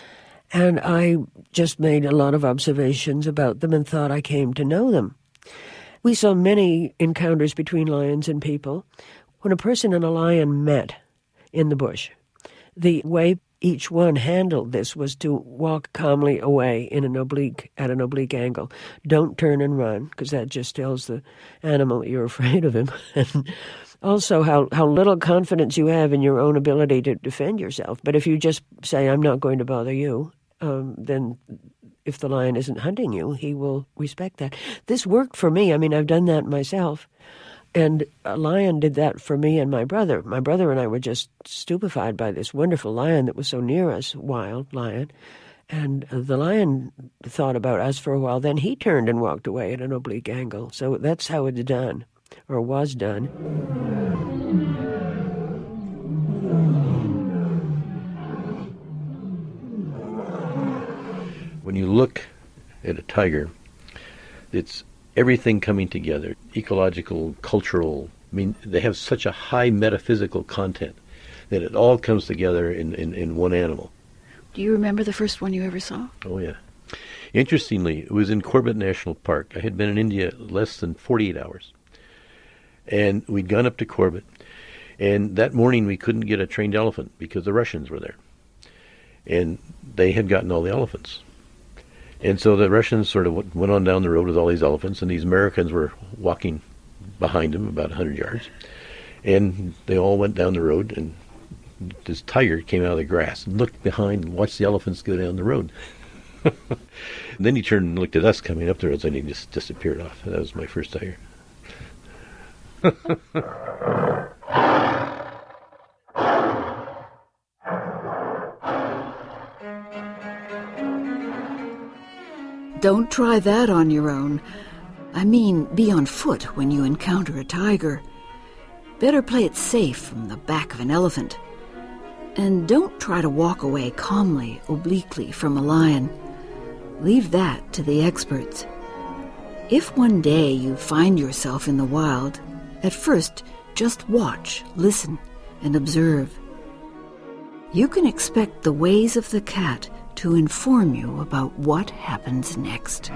And I just made a lot of observations about them and thought I came to know them. We saw many encounters between lions and people. When a person and a lion met in the bush, the way each one handled this was to walk calmly away in an oblique, at an oblique angle. Don't turn and run, because that just tells the animal that you're afraid of him. And also how, how little confidence you have in your own ability to defend yourself. But if you just say, I'm not going to bother you, um, then if the lion isn't hunting you, he will respect that. This worked for me. I mean, I've done that myself. And a lion did that for me and my brother. My brother and I were just stupefied by this wonderful lion that was so near us, wild lion. And the lion thought about us for a while. Then he turned and walked away at an oblique angle. So that's how it's done, or was done. when you look at a tiger, it's everything coming together, ecological, cultural. I mean, they have such a high metaphysical content that it all comes together in, in, in one animal. Do you remember the first one you ever saw? Oh, yeah. Interestingly, it was in Corbett National Park. I had been in India less than forty-eight hours. And we'd gone up to Corbett. And that morning we couldn't get a trained elephant because the Russians were there. And they had gotten all the elephants. And so the Russians sort of went on down the road with all these elephants, and these Americans were walking behind them about one hundred yards. And they all went down the road, and this tiger came out of the grass and looked behind and watched the elephants go down the road. And then he turned and looked at us coming up the road, and he just disappeared off. That was my first tiger. Don't try that on your own. I mean, be on foot when you encounter a tiger. Better play it safe from the back of an elephant. And don't try to walk away calmly, obliquely from a lion. Leave that to the experts. If one day you find yourself in the wild, at first just watch, listen, and observe. You can expect the ways of the cat to inform you about what happens next.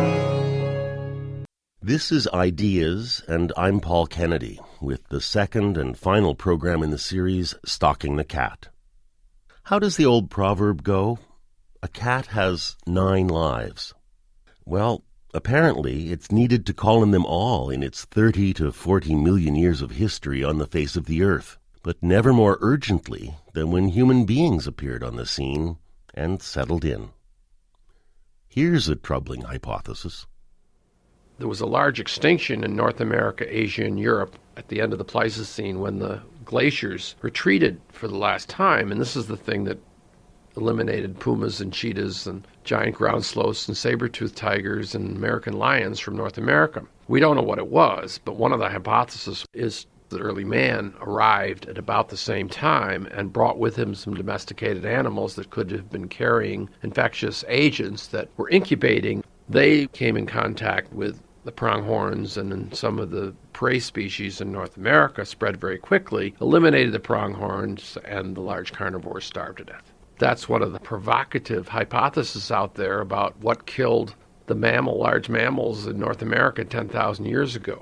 This is Ideas, and I'm Paul Kennedy, with the second and final program in the series, Stalking the Cat. How does the old proverb go? A cat has nine lives. Well, apparently it's needed to call in them all in its thirty to forty million years of history on the face of the earth, but never more urgently than when human beings appeared on the scene and settled in. Here's a troubling hypothesis. There was a large extinction in North America, Asia, and Europe at the end of the Pleistocene when the glaciers retreated for the last time, and this is the thing that eliminated pumas and cheetahs and giant ground sloths and saber-toothed tigers and American lions from North America. We don't know what it was, but one of the hypotheses is that early man arrived at about the same time and brought with him some domesticated animals that could have been carrying infectious agents that were incubating. They came in contact with the pronghorns, and then some of the prey species in North America spread very quickly, eliminated the pronghorns, and the large carnivores starved to death. That's one of the provocative hypotheses out there about what killed the mammal, large mammals in North America ten thousand years ago.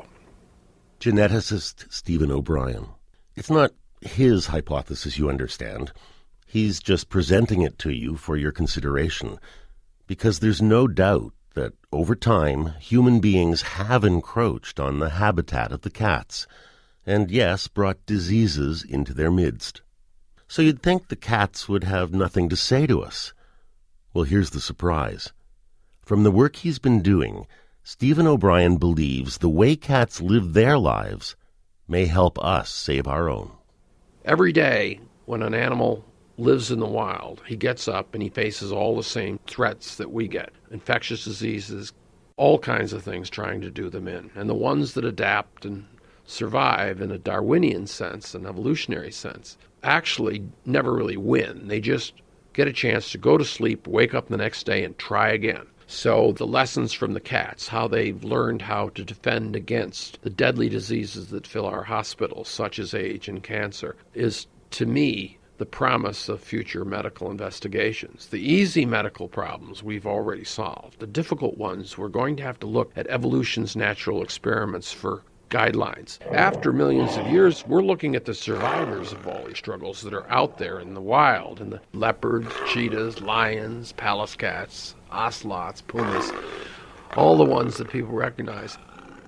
Geneticist Stephen O'Brien. It's not his hypothesis, you understand. He's just presenting it to you for your consideration, because there's no doubt that over time human beings have encroached on the habitat of the cats, and yes, brought diseases into their midst. So you'd think the cats would have nothing to say to us. Well, here's the surprise. From the work he's been doing, Stephen O'Brien believes the way cats live their lives may help us save our own. Every day when an animal lives in the wild, he gets up and he faces all the same threats that we get. Infectious diseases, all kinds of things trying to do them in. And the ones that adapt and survive in a Darwinian sense, an evolutionary sense, actually never really win. They just get a chance to go to sleep, wake up the next day, and try again. So the lessons from the cats, how they've learned how to defend against the deadly diseases that fill our hospitals, such as AIDS and cancer, is, to me, the promise of future medical investigations. The easy medical problems we've already solved. The difficult ones, we're going to have to look at evolution's natural experiments for guidelines. After millions of years, we're looking at the survivors of all these struggles that are out there in the wild, and the leopards, cheetahs, lions, Pallas cats, ocelots, pumas, all the ones that people recognize.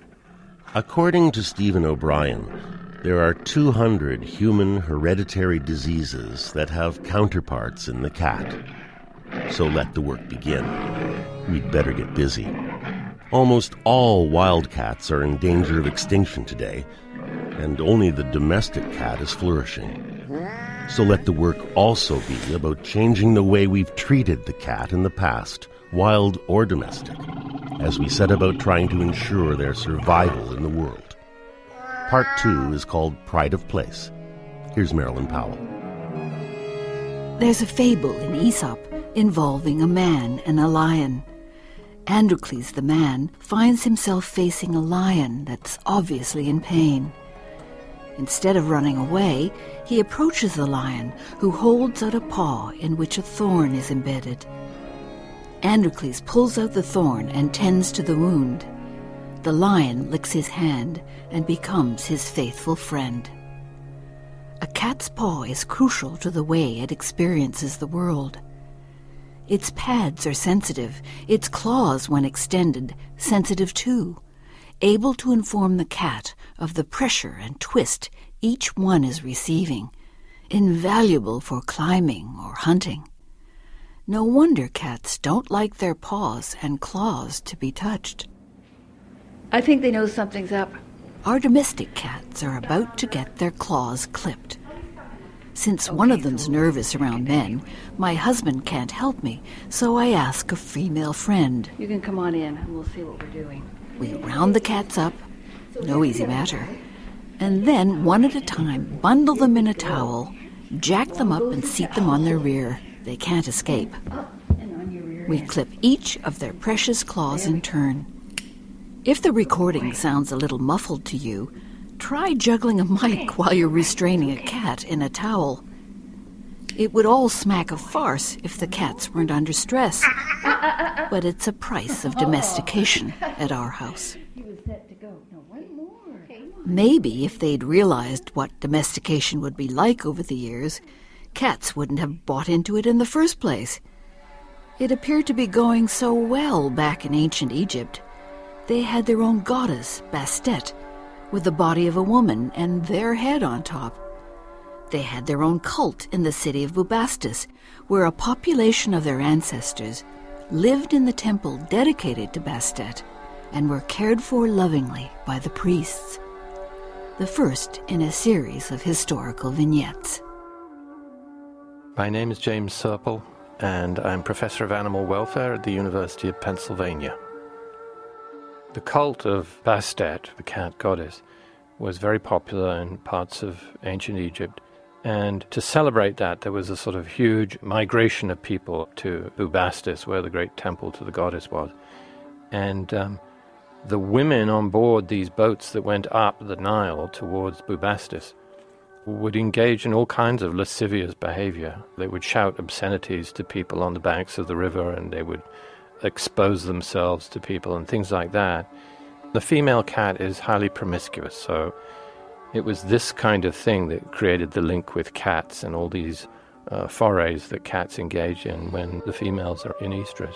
According to Stephen O'Brien, there are two hundred human hereditary diseases that have counterparts in the cat. So let the work begin. We'd better get busy. Almost all wild cats are in danger of extinction today, and only the domestic cat is flourishing. So let the work also be about changing the way we've treated the cat in the past, wild or domestic, as we set about trying to ensure their survival in the world. Part two is called Pride of Place. Here's Marilyn Powell. There's a fable in Aesop involving a man and a lion. Androcles the man finds himself facing a lion that's obviously in pain. Instead of running away, he approaches the lion, who holds out a paw in which a thorn is embedded. Androcles pulls out the thorn and tends to the wound. The lion licks his hand and becomes his faithful friend. A cat's paw is crucial to the way it experiences the world. Its pads are sensitive, its claws, when extended, sensitive too, able to inform the cat of the pressure and twist each one is receiving, invaluable for climbing or hunting. No wonder cats don't like their paws and claws to be touched. I think they know something's up. Our domestic cats are about to get their claws clipped. Since one of them's nervous around men, my husband can't help me, so I ask a female friend. You can come on in and we'll see what we're doing. We round the cats up, no easy matter, and then, one at a time, bundle them in a towel, jack them up and seat them on their rear. They can't escape. We clip each of their precious claws in turn. If the recording sounds a little muffled to you, try juggling a mic while you're restraining a cat in a towel. It would all smack of farce if the cats weren't under stress. But it's a price of domestication at our house. Maybe if they'd realized what domestication would be like over the years, cats wouldn't have bought into it in the first place. It appeared to be going so well back in ancient Egypt. They had their own goddess, Bastet, with the body of a woman and their head on top. They had their own cult in the city of Bubastis, where a population of their ancestors lived in the temple dedicated to Bastet and were cared for lovingly by the priests. The first in a series of historical vignettes. My name is James Serple, and I'm Professor of Animal Welfare at the University of Pennsylvania. The cult of Bastet, the cat goddess, was very popular in parts of ancient Egypt, and to celebrate that there was a sort of huge migration of people to Bubastis, where the great temple to the goddess was. And um, the women on board these boats that went up the Nile towards Bubastis would engage in all kinds of lascivious behavior. They would shout obscenities to people on the banks of the river, and they would expose themselves to people and things like that. The female cat is highly promiscuous, so it was this kind of thing that created the link with cats and all these uh, forays that cats engage in when the females are in estrus.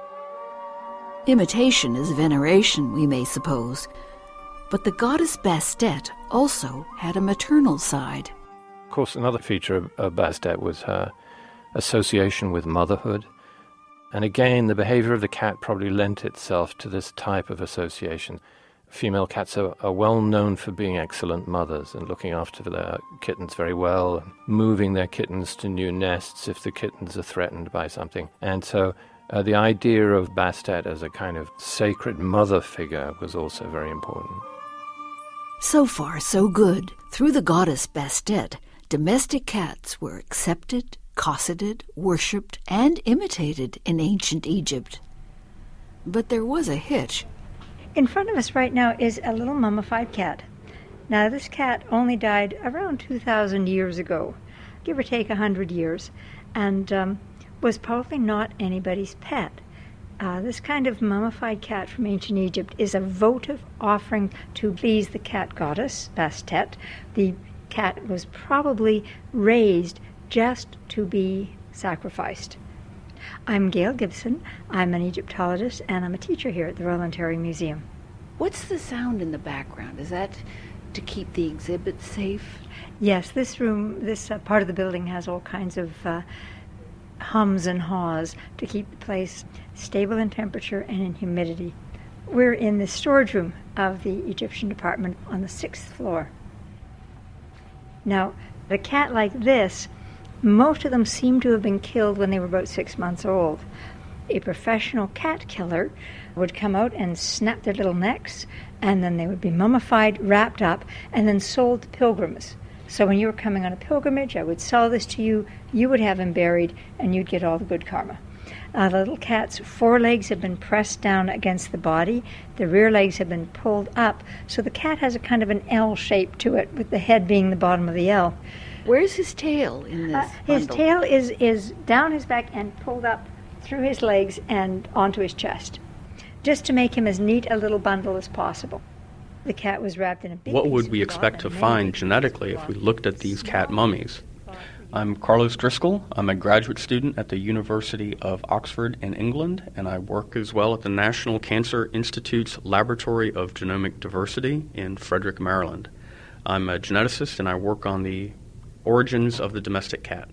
Imitation is veneration, we may suppose, but the goddess Bastet also had a maternal side. Of course, another feature of, of Bastet was her association with motherhood. And again, the behavior of the cat probably lent itself to this type of association. Female cats are, are well known for being excellent mothers and looking after their kittens very well, and moving their kittens to new nests if the kittens are threatened by something. And so uh, the idea of Bastet as a kind of sacred mother figure was also very important. So far, so good. Through the goddess Bastet, domestic cats were accepted, cosseted, worshipped, and imitated in ancient Egypt. But there was a hitch. In front of us right now is a little mummified cat. Now, this cat only died around two thousand years ago, give or take one hundred years, and um, was probably not anybody's pet. Uh, this kind of mummified cat from ancient Egypt is a votive offering to please the cat goddess, Bastet. The cat was probably raised just to be sacrificed. I'm Gail Gibson. I'm an Egyptologist, and I'm a teacher here at the Royal Ontario Museum. What's the sound in the background? Is that to keep the exhibit safe? Yes, this room, this uh, part of the building has all kinds of uh, hums and haws to keep the place stable in temperature and in humidity. We're in the storage room of the Egyptian department on the sixth floor. Now, a cat like this, most of them seem to have been killed when they were about six months old. A professional cat killer would come out and snap their little necks, and then they would be mummified, wrapped up, and then sold to pilgrims So when you were coming on a pilgrimage, I would sell this to you, you would have him buried, and you'd get all the good karma. Uh, the little cat's forelegs have been pressed down against the body. The rear legs have been pulled up. So the cat has a kind of an L shape to it, with the head being the bottom of the L. Where's his tail in this uh, His bundle? tail is, is down his back and pulled up through his legs and onto his chest, just to make him as neat a little bundle as possible. The cat was wrapped in a big What piece would of we cloth expect to and many find big genetically if we looked at these cat mummies? I'm Carlos Driscoll. I'm a graduate student at the University of Oxford in England, and I work as well at the National Cancer Institute's Laboratory of Genomic Diversity in Frederick, Maryland. I'm a geneticist, and I work on the origins of the domestic cat.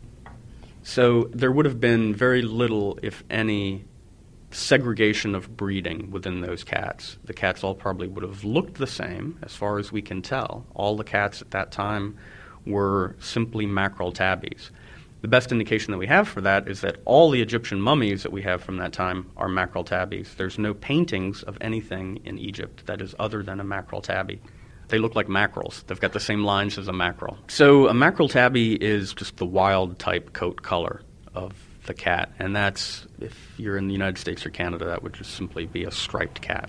So there would have been very little, if any, segregation of breeding within those cats. The cats all probably would have looked the same, as far as we can tell. All the cats at that time were simply mackerel tabbies. The best indication that we have for that is that all the Egyptian mummies that we have from that time are mackerel tabbies. There's no paintings of anything in Egypt that is other than a mackerel tabby. They look like mackerels. They've got the same lines as a mackerel. So a mackerel tabby is just the wild type coat color of the cat, and that's, if you're in the United States or Canada, that would just simply be a striped cat.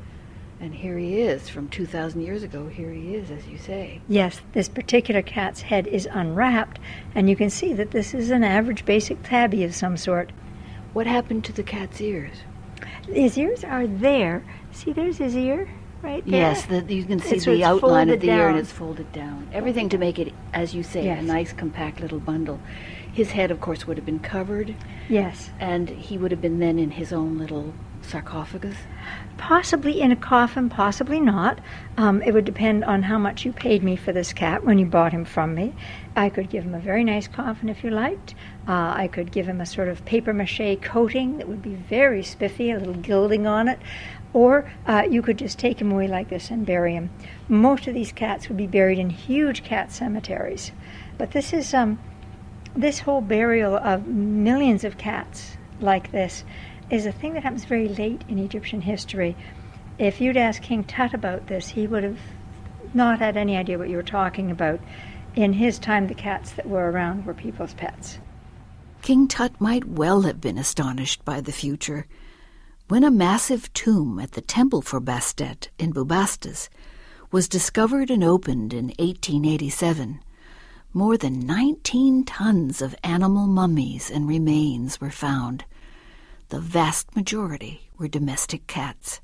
And here he is, from two thousand years ago, here he is, as you say. Yes, this particular cat's head is unwrapped, and you can see that this is an average basic tabby of some sort. What happened to the cat's ears? His ears are there. See, there's his ear right there. Yes, the, you can see It's- the it's outline of folded the ear, and down. it's folded down. Everything to make it, as you say, Yes. a nice, compact little bundle. His head, of course, would have been covered. Yes. And he would have been then in his own little sarcophagus. Possibly in a coffin, possibly not. Um, it would depend on how much you paid me for this cat when you bought him from me. I could give him a very nice coffin if you liked. Uh, I could give him a sort of papier-mâché coating that would be very spiffy, a little gilding on it. Or uh, you could just take him away like this and bury him. Most of these cats would be buried in huge cat cemeteries. But this is um, this whole burial of millions of cats like this is a thing that happens very late in Egyptian history. If you'd asked King Tut about this, he would have not had any idea what you were talking about. In his time, the cats that were around were people's pets. King Tut might well have been astonished by the future. When a massive tomb at the temple for Bastet in Bubastis was discovered and opened in eighteen eighty-seven, more than nineteen tons of animal mummies and remains were found. The vast majority were domestic cats.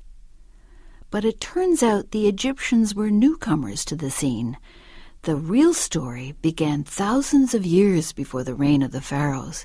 But it turns out the Egyptians were newcomers to the scene. The real story began thousands of years before the reign of the pharaohs.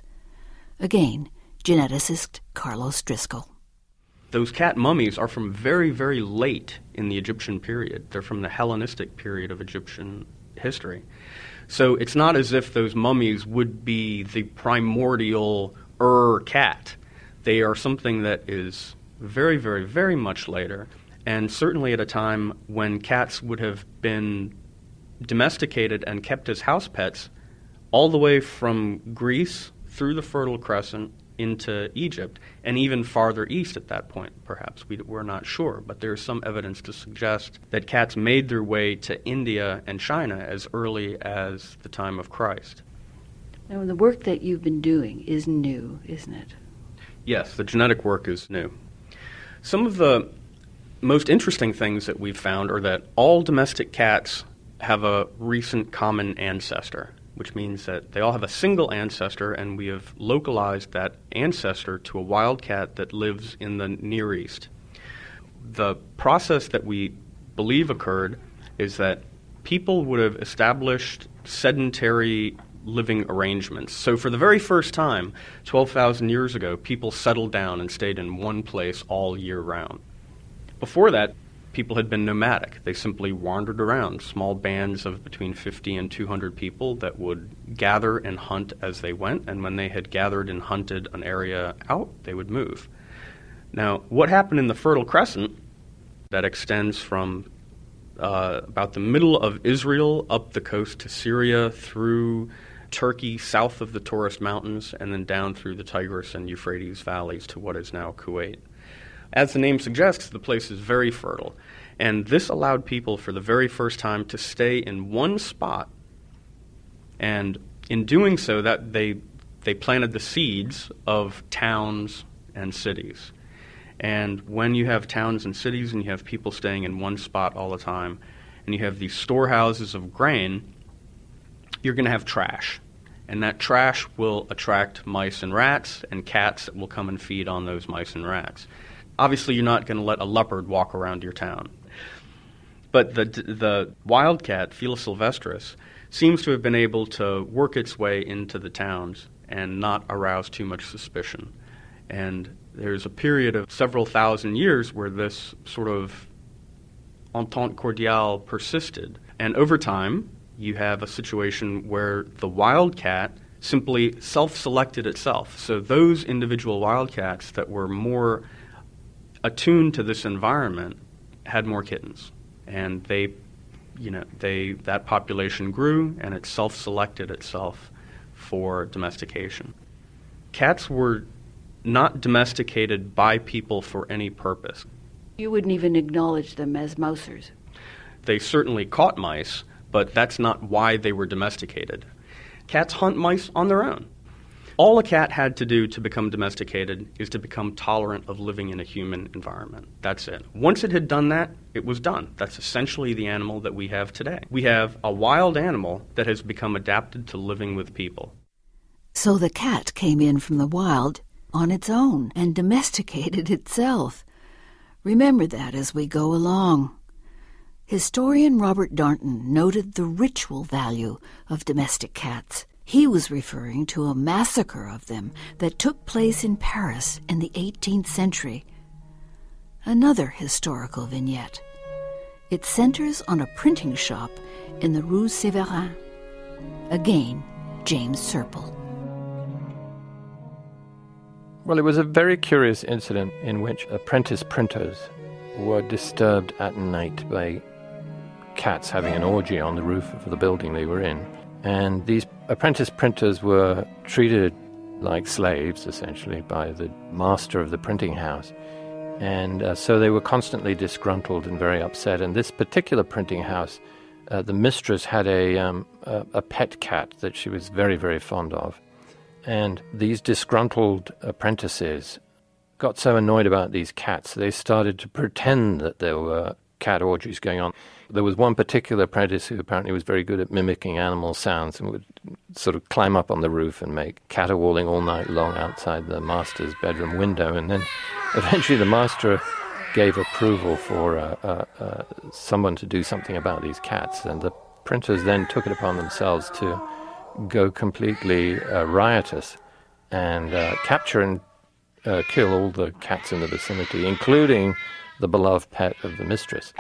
Again, geneticist Carlos Driscoll. Those cat mummies are from very, very late in the Egyptian period. They're from the Hellenistic period of Egyptian history. So it's not as if those mummies would be the primordial Ur cat. They are something that is very, very, very much later, and certainly at a time when cats would have been domesticated and kept as house pets all the way from Greece through the Fertile Crescent into Egypt, and even farther east at that point, perhaps. We, we're not sure, but there's some evidence to suggest that cats made their way to India and China as early as the time of Christ. Now, the work that you've been doing is new, isn't it? Yes, the genetic work is new. Some of the most interesting things that we've found are that all domestic cats have a recent common ancestor, which means that they all have a single ancestor, and we have localized that ancestor to a wild cat that lives in the Near East. The process that we believe occurred is that people would have established sedentary living arrangements. So for the very first time, twelve thousand years ago, people settled down and stayed in one place all year round. Before that, people had been nomadic. They simply wandered around, small bands of between fifty and two hundred people that would gather and hunt as they went, and when they had gathered and hunted an area out, they would move. Now, what happened in the Fertile Crescent that extends from uh, about the middle of Israel up the coast to Syria, through Turkey, south of the Taurus Mountains, and then down through the Tigris and Euphrates valleys to what is now Kuwait. As the name suggests, the place is very fertile, and this allowed people for the very first time to stay in one spot And in doing so, that they they planted the seeds of towns and cities. And when you have towns and cities and you have people staying in one spot all the time, and you have these storehouses of grain, you're going to have trash. And that trash will attract mice and rats and cats that will come and feed on those mice and rats. Obviously, you're not going to let a leopard walk around your town. But the the wildcat, Felis sylvestris, seems to have been able to work its way into the towns and not arouse too much suspicion. And there's a period of several thousand years where this sort of entente cordiale persisted. And over time, you have a situation where the wildcat simply self-selected itself. So those individual wildcats that were more attuned to this environment had more kittens. And they, you know, they that population grew, and it self-selected itself for domestication. Cats were not domesticated by people for any purpose. You wouldn't even acknowledge them as mousers. They certainly caught mice, but that's not why they were domesticated. Cats hunt mice on their own. All a cat had to do to become domesticated is to become tolerant of living in a human environment. That's it. Once it had done that, it was done. That's essentially the animal that we have today. We have a wild animal that has become adapted to living with people. So the cat came in from the wild on its own and domesticated itself. Remember that as we go along. Historian Robert Darnton noted the ritual value of domestic cats. He was referring to a massacre of them that took place in Paris in the eighteenth century. Another historical vignette. It centers on a printing shop in the Rue Séverin. Again, James Serple. Well, it was a very curious incident in which apprentice printers were disturbed at night by cats having an orgy on the roof of the building they were in. And these apprentice printers were treated like slaves, essentially, by the master of the printing house. And uh, so they were constantly disgruntled and very upset. And this particular printing house, uh, the mistress had a, um, a, a pet cat that she was very, very fond of. And these disgruntled apprentices got so annoyed about these cats, they started to pretend that there were cat orgies going on. There was one particular apprentice who apparently was very good at mimicking animal sounds and would sort of climb up on the roof and make caterwauling all night long outside the master's bedroom window. And then eventually the master gave approval for uh, uh, uh, someone to do something about these cats. And the printers then took it upon themselves to go completely uh, riotous and uh, capture and uh, kill all the cats in the vicinity, including the beloved pet of the mistress.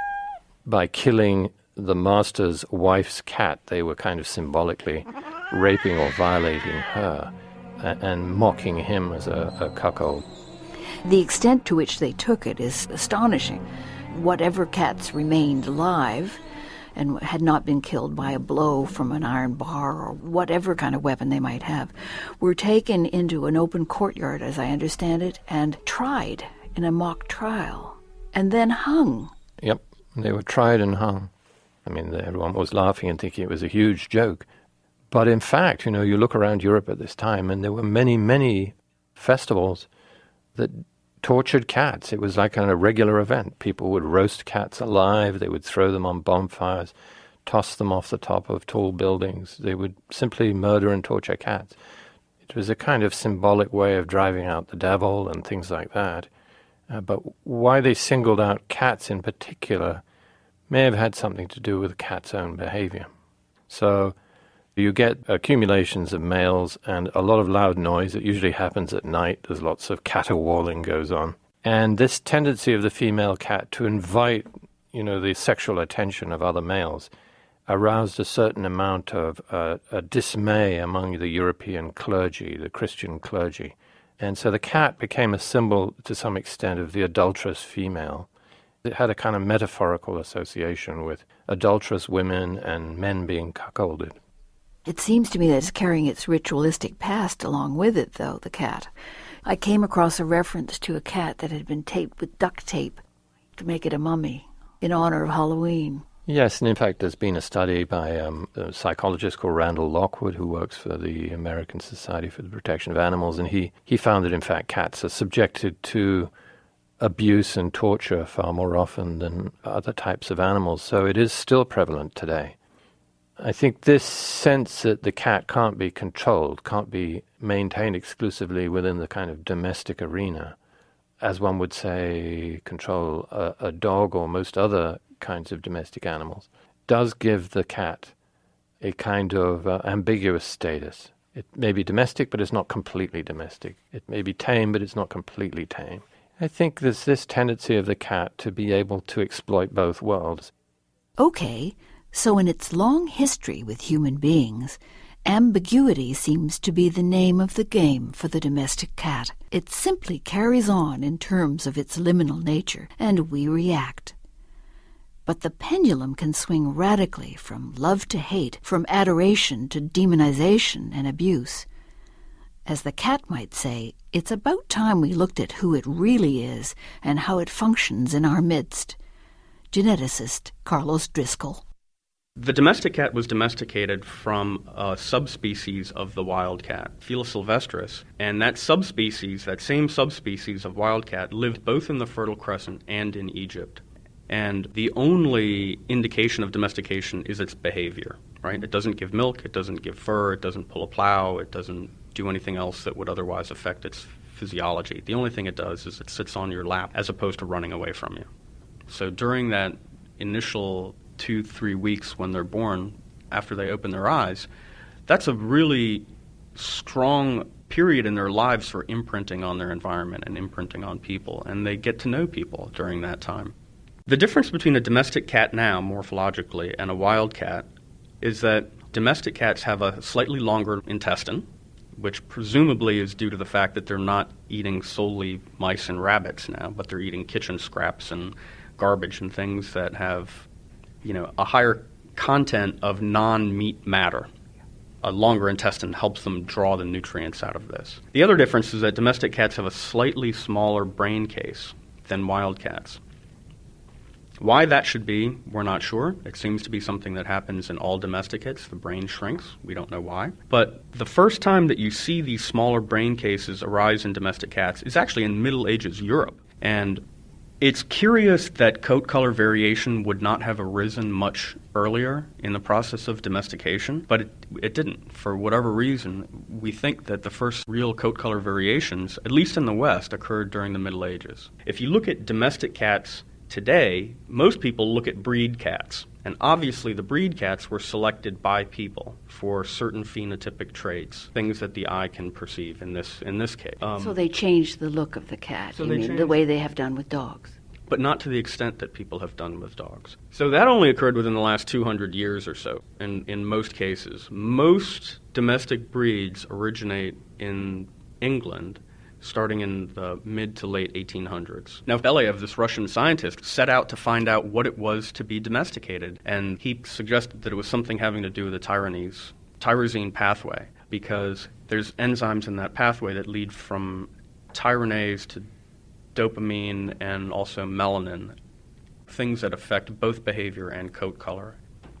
By killing the master's wife's cat, they were kind of symbolically raping or violating her uh, and mocking him as a, a cuckold. The extent to which they took it is astonishing. Whatever cats remained alive and had not been killed by a blow from an iron bar or whatever kind of weapon they might have, were taken into an open courtyard, as I understand it, and tried in a mock trial, and then hung. Yep, they were tried and hung. I mean, everyone was laughing and thinking it was a huge joke. But in fact, you know, you look around Europe at this time, and there were many, many festivals that tortured cats. It was like a regular event. People would roast cats alive, they would throw them on bonfires, toss them off the top of tall buildings. They would simply murder and torture cats. It was a kind of symbolic way of driving out the devil and things like that. Uh, but why they singled out cats in particular may have had something to do with the cat's own behavior. So you get accumulations of males and a lot of loud noise. It usually happens at night. There's lots of caterwauling goes on. And this tendency of the female cat to invite, you know, the sexual attention of other males aroused a certain amount of uh, a dismay among the European clergy, the Christian clergy. And so the cat became a symbol, to some extent, of the adulterous female. It had a kind of metaphorical association with adulterous women and men being cuckolded. It seems to me that it's carrying its ritualistic past along with it, though, the cat. I came across a reference to a cat that had been taped with duct tape to make it a mummy in honor of Halloween. Yes, and in fact there's been a study by um, a psychologist called Randall Lockwood, who works for the American Society for the Protection of Animals, and he, he found that in fact cats are subjected to abuse and torture far more often than other types of animals, so it is still prevalent today. I think this sense that the cat can't be controlled, can't be maintained exclusively within the kind of domestic arena, as one would say control a, a dog or most other kinds of domestic animals, does give the cat a kind of uh, ambiguous status. It may be domestic, but it's not completely domestic. It may be tame, but it's not completely tame. I think there's this tendency of the cat to be able to exploit both worlds. Okay, so in its long history with human beings, ambiguity seems to be the name of the game for the domestic cat. It simply carries on in terms of its liminal nature, and we react. But the pendulum can swing radically from love to hate, from adoration to demonization and abuse. As the cat might say, it's about time we looked at who it really is and how it functions in our midst. Geneticist Carlos Driscoll. The domestic cat was domesticated from a subspecies of the wild cat, Felis sylvestris, and that subspecies, that same subspecies of wild cat, lived both in the Fertile Crescent and in Egypt. And the only indication of domestication is its behavior, right? It doesn't give milk, it doesn't give fur, it doesn't pull a plow, it doesn't do anything else that would otherwise affect its physiology. The only thing it does is it sits on your lap as opposed to running away from you. So during that initial two, three weeks when they're born, after they open their eyes, that's a really strong period in their lives for imprinting on their environment and imprinting on people, and they get to know people during that time. The difference between a domestic cat now, morphologically, and a wild cat is that domestic cats have a slightly longer intestine, which presumably is due to the fact that they're not eating solely mice and rabbits now, but they're eating kitchen scraps and garbage and things that have, you know, a higher content of non-meat matter. A longer intestine helps them draw the nutrients out of this. The other difference is that domestic cats have a slightly smaller brain case than wild cats. Why that should be, we're not sure. It seems to be something that happens in all domesticates. The brain shrinks. We don't know why. But the first time that you see these smaller brain cases arise in domestic cats is actually in Middle Ages Europe. And it's curious that coat color variation would not have arisen much earlier in the process of domestication, but it, it didn't. For whatever reason, we think that the first real coat color variations, at least in the West, occurred during the Middle Ages. If you look at domestic cats today, most people look at breed cats, and obviously the breed cats were selected by people for certain phenotypic traits, things that the eye can perceive in this in this case. Um, so they changed the look of the cat, so you they mean, changed, the way they have done with dogs. But not to the extent that people have done with dogs. So that only occurred within the last two hundred years or so, in, in most cases. Most domestic breeds originate in England, starting in the mid to late eighteen hundreds. Now, Belyaev, this Russian scientist, set out to find out what it was to be domesticated, and he suggested that it was something having to do with the tyrosine, tyrosine pathway, because there's enzymes in that pathway that lead from tyronase to dopamine and also melanin, things that affect both behavior and coat color.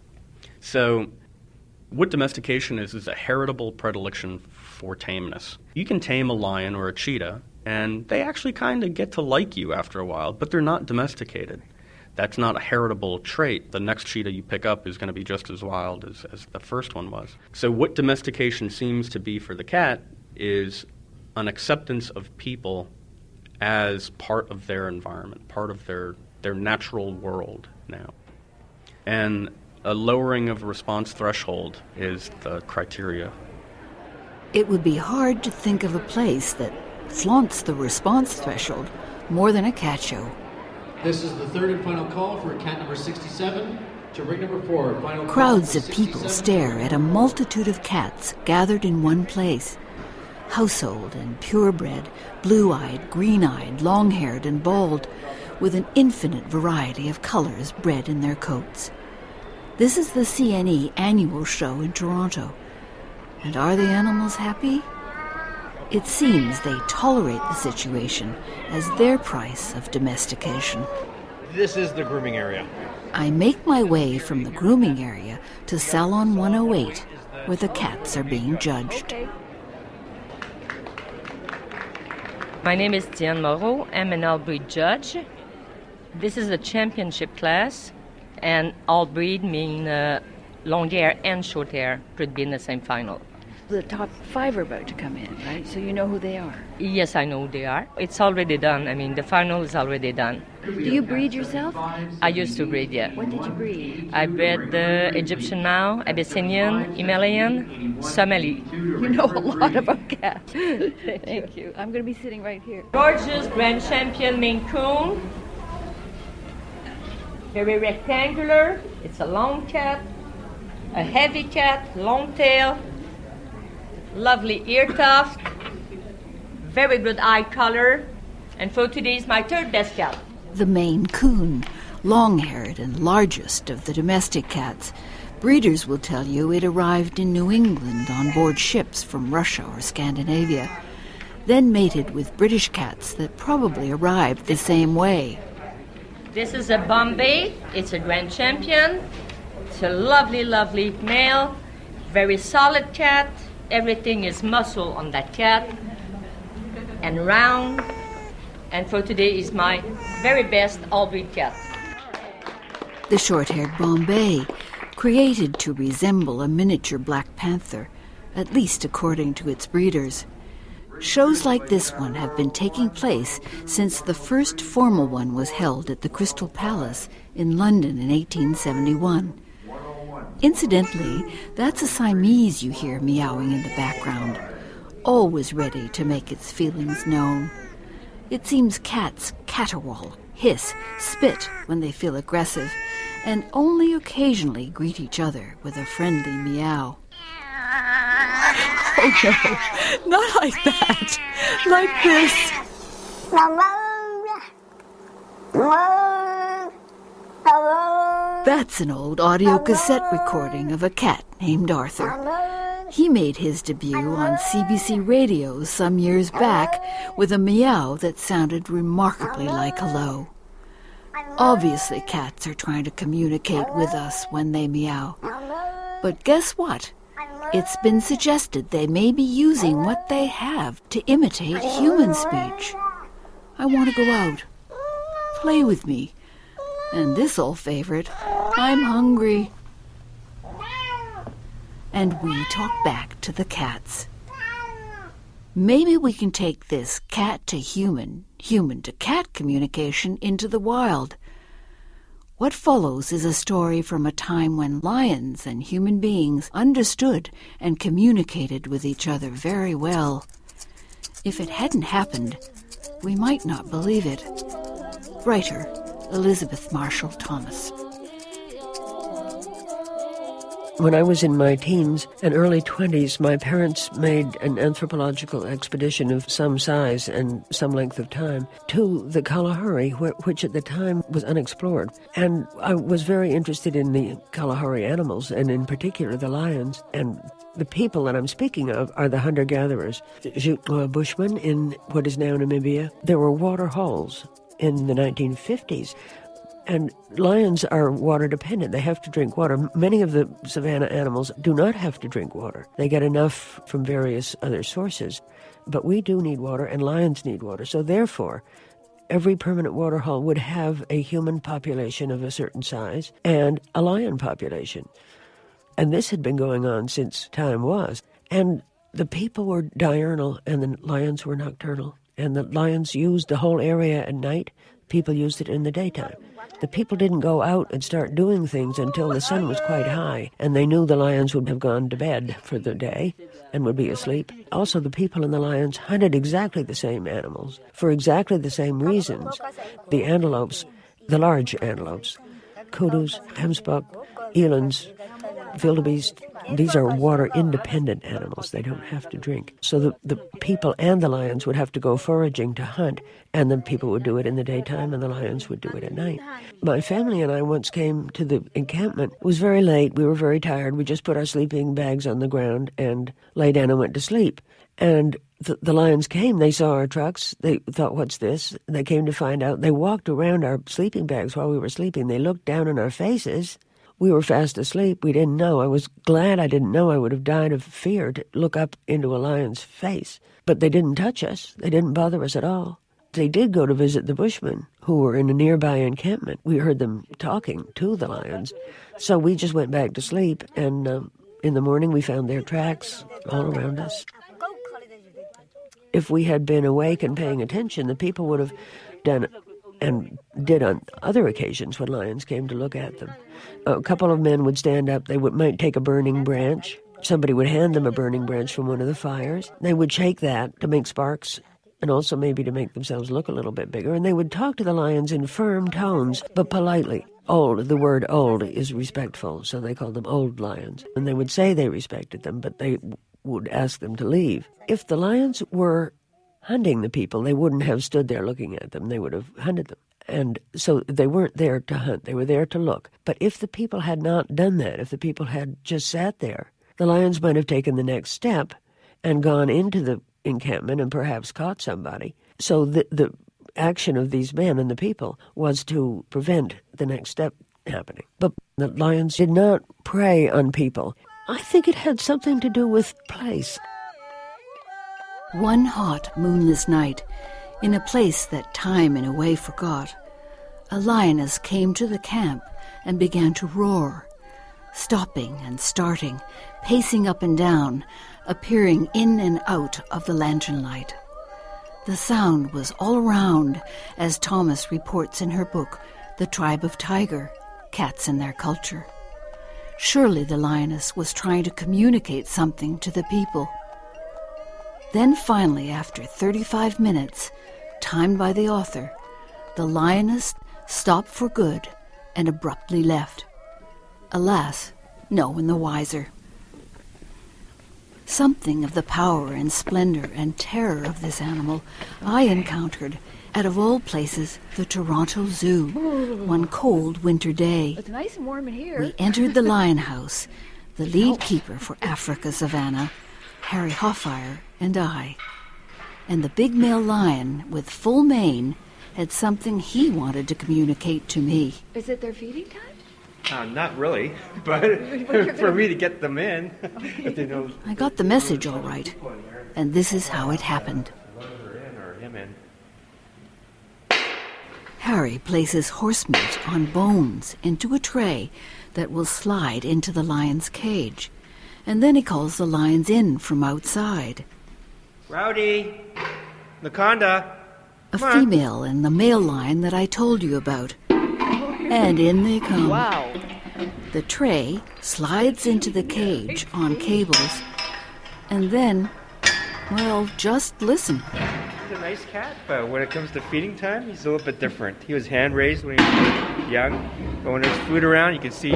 So what domestication is is a heritable predilection for tameness. You can tame a lion or a cheetah, and they actually kind of get to like you after a while, but they're not domesticated. That's not a heritable trait. The next cheetah you pick up is going to be just as wild as, as the first one was. So what domestication seems to be for the cat is an acceptance of people as part of their environment, part of their, their natural world now. And a lowering of response threshold is the criteria. It would be hard to think of a place that flaunts the response threshold more than a cat show. This is the third and final call for cat number sixty-seven to ring number four. Final Crowds of people stare at a multitude of cats gathered in one place. Household and purebred, blue-eyed, green-eyed, long-haired and bald, with an infinite variety of colors bred in their coats. This is the C N E annual show in Toronto. And are the animals happy? It seems they tolerate the situation as their price of domestication. This is the grooming area. I make my way from the grooming area to Salon one oh eight, where the cats are being judged. My name is Diane Moreau. I'm an all-breed judge. This is a championship class, and all-breed mean uh, long hair and short hair could be in the same final. The top five are about to come in, right? So you know who they are. Yes, I know who they are. It's already done. I mean, the final is already done. Do you breed yourself? I used to breed, yeah. What did you breed? I bred the Egyptian Mau, Abyssinian, Himalayan, Somali. You know a lot about cats. Thank you. I'm going to be sitting right here. Gorgeous Grand Champion Maine Coon. Very rectangular. It's a long cat. A heavy cat, long tail. Lovely ear tuft. Very good eye color. And for today is my third best cat. The Maine Coon, long-haired and largest of the domestic cats. Breeders will tell you it arrived in New England on board ships from Russia or Scandinavia, then mated with British cats that probably arrived the same way. This is a Bombay. It's a Grand Champion. It's a lovely, lovely male. Very solid cat. Everything is muscle on that cat. And round. And for today is my very best all-breed cat. The short-haired Bombay, created to resemble a miniature black panther, at least according to its breeders. Shows like this one have been taking place since the first formal one was held at the Crystal Palace in London in eighteen seventy-one. Incidentally, that's a Siamese you hear meowing in the background, always ready to make its feelings known. It seems cats caterwaul, hiss, spit when they feel aggressive, and only occasionally greet each other with a friendly meow. Oh no, not like that. Like this. That's an old audio cassette recording of a cat named Arthur. He made his debut on C B C Radio some years back with a meow that sounded remarkably like hello. Obviously, cats are trying to communicate with us when they meow. But guess what? It's been suggested they may be using what they have to imitate human speech. I want to go out. Play with me. And this old favorite, I'm hungry. And we talk back to the cats. Maybe we can take this cat to human, human to cat communication into the wild. What follows is a story from a time when lions and human beings understood and communicated with each other very well. If it hadn't happened, we might not believe it. Writer Elizabeth Marshall Thomas. When I was in my teens and early twenties, my parents made an anthropological expedition of some size and some length of time to the Kalahari, which at the time was unexplored. And I was very interested in the Kalahari animals, and in particular the lions. And the people that I'm speaking of are the hunter-gatherers. Jutloa Bushmen in what is now Namibia. There were water holes in the nineteen fifties. And lions are water dependent. They have to drink water. Many of the savanna animals do not have to drink water. They get enough from various other sources. But we do need water, and lions need water. So therefore, every permanent water hole would have a human population of a certain size and a lion population. And this had been going on since time was. And the people were diurnal and the lions were nocturnal. And the lions used the whole area at night. People used it in the daytime. The people didn't go out and start doing things until the sun was quite high, and they knew the lions would have gone to bed for the day and would be asleep. Also, the people and the lions hunted exactly the same animals for exactly the same reasons. The antelopes, the large antelopes, kudus, hemsbuck, elands, wildebeest, these are water-independent animals. They don't have to drink. So the, the people and the lions would have to go foraging to hunt, and the people would do it in the daytime, and the lions would do it at night. My family and I once came to the encampment. It was very late. We were very tired. We just put our sleeping bags on the ground and lay down and went to sleep. And the, the lions came, they saw our trucks, they thought, what's this? They came to find out. They walked around our sleeping bags while we were sleeping. They looked down on our faces. We were fast asleep. We didn't know. I was glad I didn't know. I would have died of fear to look up into a lion's face. But they didn't touch us. They didn't bother us at all. They did go to visit the bushmen who were in a nearby encampment. We heard them talking to the lions. So we just went back to sleep, and um, in the morning we found their tracks all around us. If we had been awake and paying attention, the people would have done, and did on other occasions when lions came to look at them. A couple of men would stand up. They would, might take a burning branch. Somebody would hand them a burning branch from one of the fires. They would shake that to make sparks, and also maybe to make themselves look a little bit bigger. And they would talk to the lions in firm tones, but politely. Old, the word old is respectful, so they called them old lions. And they would say they respected them, but they would ask them to leave. If the lions were hunting the people, they wouldn't have stood there looking at them. They would have hunted them. And so they weren't there to hunt. They were there to look. But if the people had not done that, if the people had just sat there, the lions might have taken the next step and gone into the encampment and perhaps caught somebody. So the, the action of these men and the people was to prevent the next step happening. But the lions did not prey on people. I think it had something to do with place. One hot, moonless night, in a place that time in a way forgot, a lioness came to the camp and began to roar, stopping and starting, pacing up and down, appearing in and out of the lantern light. The sound was all around, as Thomas reports in her book, The Tribe of Tiger, Cats and Their Culture. Surely the lioness was trying to communicate something to the people. Then finally, after thirty-five minutes, timed by the author, the lioness stopped for good and abruptly left. Alas, no one the wiser. Something of the power and splendor and terror of this animal I encountered at, of all places, the Toronto Zoo, one cold winter day. It's nice and warm in here. We entered the lion house, the lead keeper for Africa Savannah, Harry Hoffire, and I. And the big male lion, with full mane, had something he wanted to communicate to me. Is it their feeding time? Uh, not really, but for me to get them in. If they know. I got the message all right, and this is how it happened. Harry places horse meat on bones into a tray that will slide into the lion's cage, and then he calls the lions in from outside. Rowdy, Naconda. A female and the male lion that I told you about. And in they come. Wow. The tray slides into the cage on cables, and then, well, just listen. He's a nice cat, but when it comes to feeding time, he's a little bit different. He was hand-raised when he was young, but when there's food around, you can see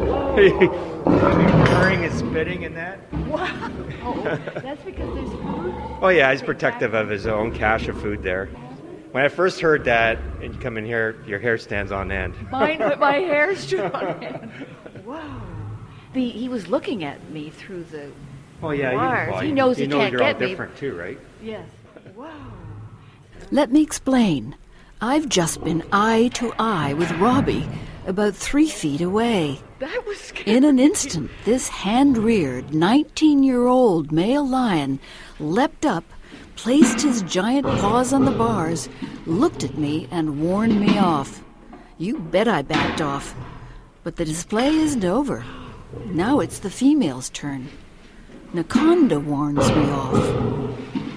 purring and spitting and that. Wow. Oh, that's because there's food? Oh, yeah, he's protective of his own cache of food there. When I first heard that, and you come in here, your hair stands on end. Mine, my hair stood on end. Wow. The, he was looking at me through the Oh, yeah, wires. He, well, he knows he, he knows can't you're get all me. different too, right? Yes. Wow. Let me explain. I've just been eye to eye with Robbie, about three feet away. That was scary. In an instant, this hand-reared, nineteen-year-old male lion leapt up, placed his giant paws on the bars, looked at me, and warned me off. You bet I backed off. But the display isn't over. Now it's the female's turn. Naconda warns me off.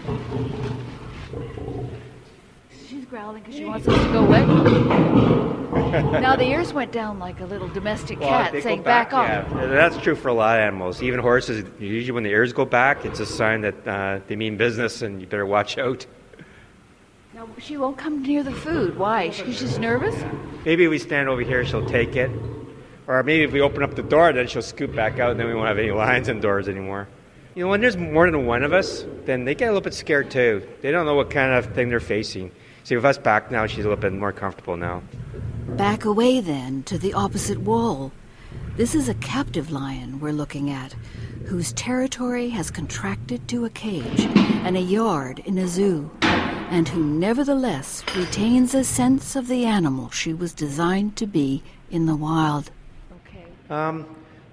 She's growling because she wants us to go away. Now the ears went down like a little domestic Well, cat they saying, go back, back off. Yeah, that's true for a lot of animals. Even horses, usually when the ears go back, it's a sign that uh, they mean business and you better watch out. Now she won't come near the food. Why? She's just nervous? Maybe if we stand over here, she'll take it. Or maybe if we open up the door, then she'll scoot back out and then we won't have any lions indoors anymore. You know, when there's more than one of us, then they get a little bit scared too. They don't know what kind of thing they're facing. See, with us back now, she's a little bit more comfortable now. Back away, then, to the opposite wall. This is a captive lion we're looking at, whose territory has contracted to a cage and a yard in a zoo, and who nevertheless retains a sense of the animal she was designed to be in the wild. Um,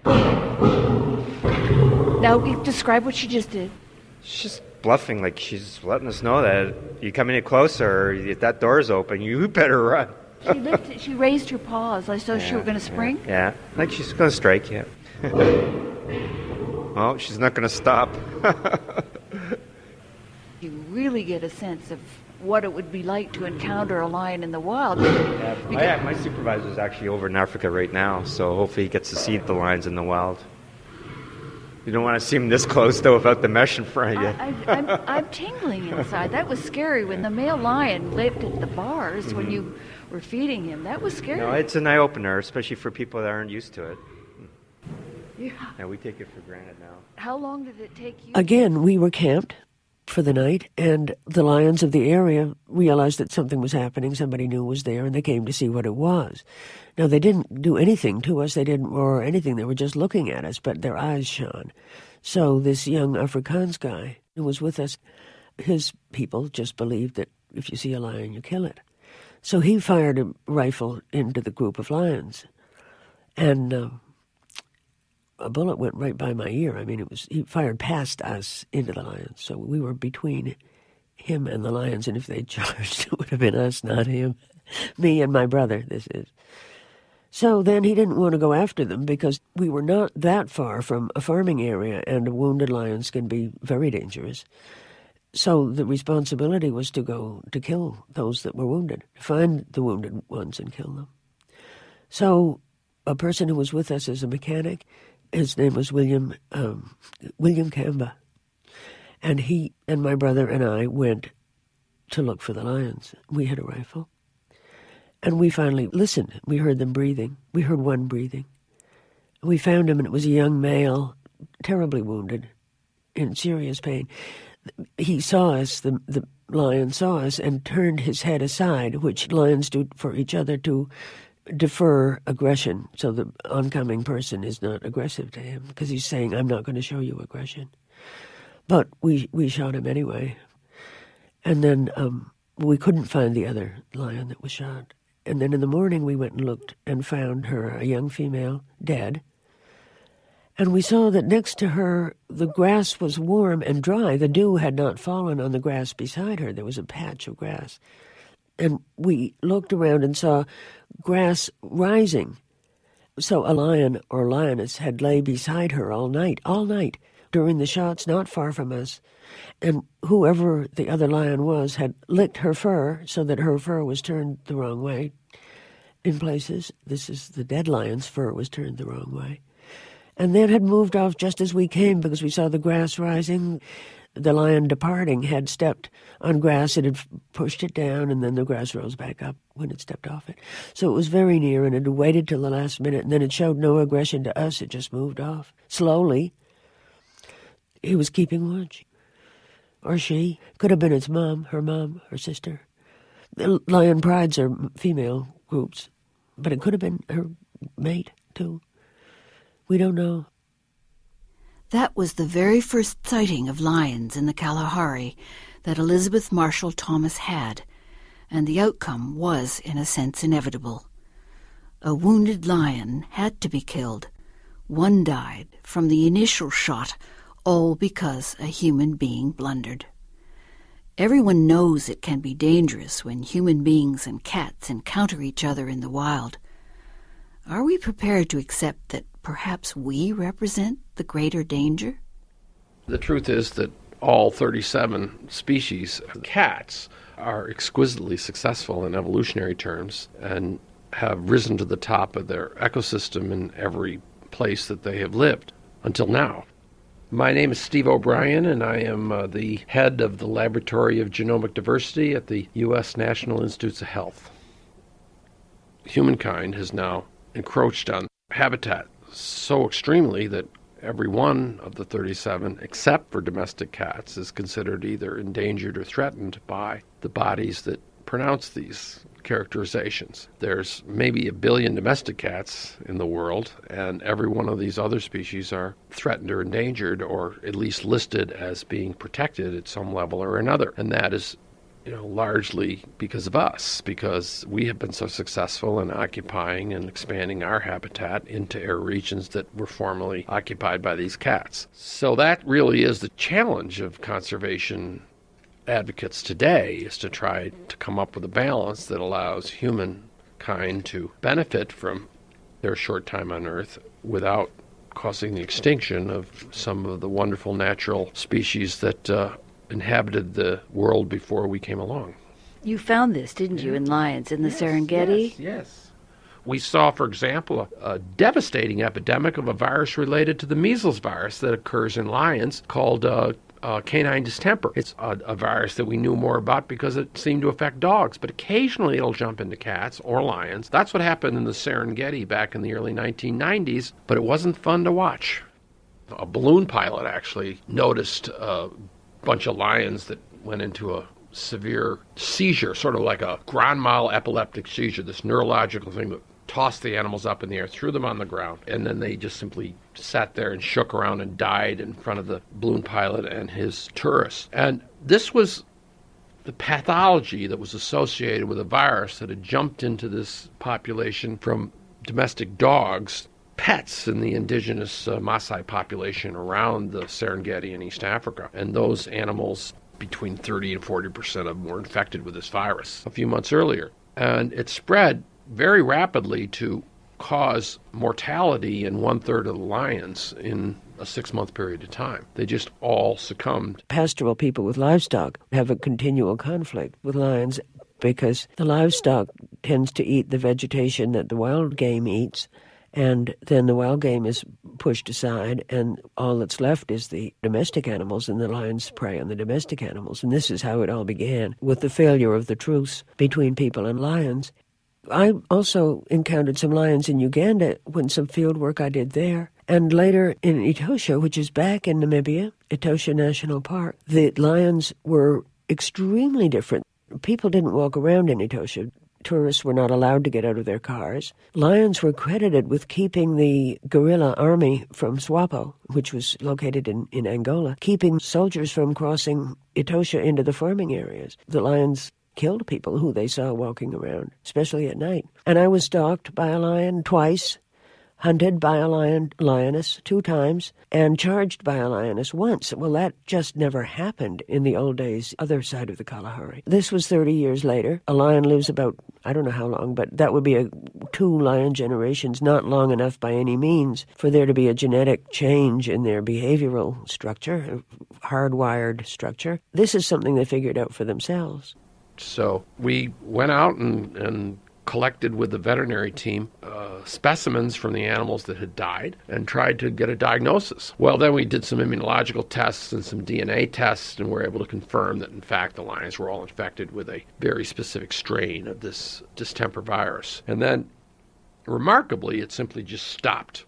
Now, describe what she just did. she's just bluffing, like she's letting us know that you come any closer, if that door's open, you better run. She lifted, she raised her paws as though Yeah, she were going to spring. Yeah, like she's going to strike you. Oh, she's not going to stop. You really get a sense of what it would be like to encounter a lion in the wild. Yeah, my, my supervisor's actually over in Africa right now, so hopefully he gets to see the lions in the wild. You don't want to see him this close, though, without the mesh in front of you. I, I, I'm, I'm tingling inside. That was scary when the male lion lifted the bars mm-hmm. when you were feeding him. That was scary. No, it's an eye-opener, especially for people that aren't used to it. Yeah. Yeah, we take it for granted now. How long did it take you? Again, we were camped for the night, and the lions of the area realized that something was happening. Somebody knew was there, and they came to see what it was. Now, they didn't do anything to us. They didn't roar or anything. They were just looking at us, but their eyes shone. So this young Afrikaans guy who was with us, his people just believed that if you see a lion, you kill it. So he fired a rifle into the group of lions, and uh, a bullet went right by my ear. I mean, it was he fired past us into the lions, so we were between him and the lions, and if they charged, it would have been us, not him. Me and my brother, this is. So then he didn't want to go after them because we were not that far from a farming area, and wounded lions can be very dangerous. So the responsibility was to go to kill those that were wounded, to find the wounded ones and kill them. So a person who was with us as a mechanic, his name was William um, William Kamba, and he and my brother and I went to look for the lions. We had a rifle, and we finally listened. We heard them breathing. We heard one breathing. We found him, and it was a young male, terribly wounded, in serious pain. He saw us, the, the lion saw us, and turned his head aside, which lions do for each other to defer aggression, so the oncoming person is not aggressive to him, because he's saying, I'm not going to show you aggression. But we, we shot him anyway. And then um, we couldn't find the other lion that was shot. And then in the morning we went and looked and found her, a young female, dead. And we saw that next to her, the grass was warm and dry. The dew had not fallen on the grass beside her. There was a patch of grass. And we looked around and saw grass rising. So a lion or lioness had lay beside her all night, all night, during the shots, not far from us. And whoever the other lion was had licked her fur so that her fur was turned the wrong way in places. This is the dead lion's fur was turned the wrong way. And then had moved off just as we came because we saw the grass rising. The lion departing had stepped on grass, it had pushed it down, and then the grass rose back up when it stepped off it. So it was very near, and it had waited till the last minute, and then it showed no aggression to us. It just moved off. Slowly. He was keeping watch. Or she. Could have been its mom, her mom, her sister. The lion prides are female groups, but it could have been her mate, too. We don't know. That was the very first sighting of lions in the Kalahari that Elizabeth Marshall Thomas had, and the outcome was, in a sense, inevitable. A wounded lion had to be killed. One died from the initial shot, all because a human being blundered. Everyone knows it can be dangerous when human beings and cats encounter each other in the wild. Are we prepared to accept that perhaps we represent the greater danger? The truth is that all thirty-seven species of cats are exquisitely successful in evolutionary terms and have risen to the top of their ecosystem in every place that they have lived until now. My name is Steve O'Brien, and I am uh, the head of the Laboratory of Genomic Diversity at the U S National Institutes of Health. Humankind has now encroached on habitat so extremely that every one of the thirty-seven, except for domestic cats, is considered either endangered or threatened by the bodies that pronounce these characterizations. There's maybe a billion domestic cats in the world, and every one of these other species are threatened or endangered, or at least listed as being protected at some level or another. And that is, you know, largely because of us, because we have been so successful in occupying and expanding our habitat into air regions that were formerly occupied by these cats. So that really is the challenge of conservation advocates today, is to try to come up with a balance that allows humankind to benefit from their short time on Earth without causing the extinction of some of the wonderful natural species that uh, inhabited the world before we came along. You found this, didn't you, in lions in the Yes, Serengeti? Yes, yes. We saw, for example, a, a devastating epidemic of a virus related to the measles virus that occurs in lions called uh, uh, canine distemper. It's a, a virus that we knew more about because it seemed to affect dogs, but occasionally it'll jump into cats or lions. That's what happened in the Serengeti back in the early nineteen nineties, but it wasn't fun to watch. A balloon pilot actually noticed a bunch of lions that went into a severe seizure, sort of like a grand mal epileptic seizure, this neurological thing that tossed the animals up in the air, threw them on the ground, and then they just simply sat there and shook around and died in front of the balloon pilot and his tourists. And this was the pathology that was associated with a virus that had jumped into this population from domestic dogs, pets in the indigenous uh, Maasai population around the Serengeti in East Africa. And those animals, between thirty and forty percent of them were infected with this virus a few months earlier. And it spread very rapidly to cause mortality in one-third of the lions in a six-month period of time. They just all succumbed. Pastoral people with livestock have a continual conflict with lions because the livestock tends to eat the vegetation that the wild game eats, and then the wild game is pushed aside, and all that's left is the domestic animals, and the lions prey on the domestic animals. And this is how it all began, with the failure of the truce between people and lions. I also encountered some lions in Uganda when some field work I did there. And later in Etosha, which is back in Namibia, Etosha National Park, the lions were extremely different. People didn't walk around in Etosha. Tourists were not allowed to get out of their cars. Lions were credited with keeping the guerrilla army from SWAPO, which was located in, in Angola, keeping soldiers from crossing Etosha into the farming areas. The lions killed people who they saw walking around, especially at night. And I was stalked by a lion twice, hunted by a lion lioness two times, and charged by a lioness once. Well, that just never happened in the old days, other side of the Kalahari. This was thirty years later. A lion lives about, I don't know how long, but that would be a two lion generations, not long enough by any means for there to be a genetic change in their behavioral structure, hardwired structure. This is something they figured out for themselves. So we went out and, and collected with the veterinary team uh, specimens from the animals that had died and tried to get a diagnosis. Well, then we did some immunological tests and some D N A tests, and were able to confirm that, in fact, the lions were all infected with a very specific strain of this distemper virus. And then, remarkably, it simply just stopped,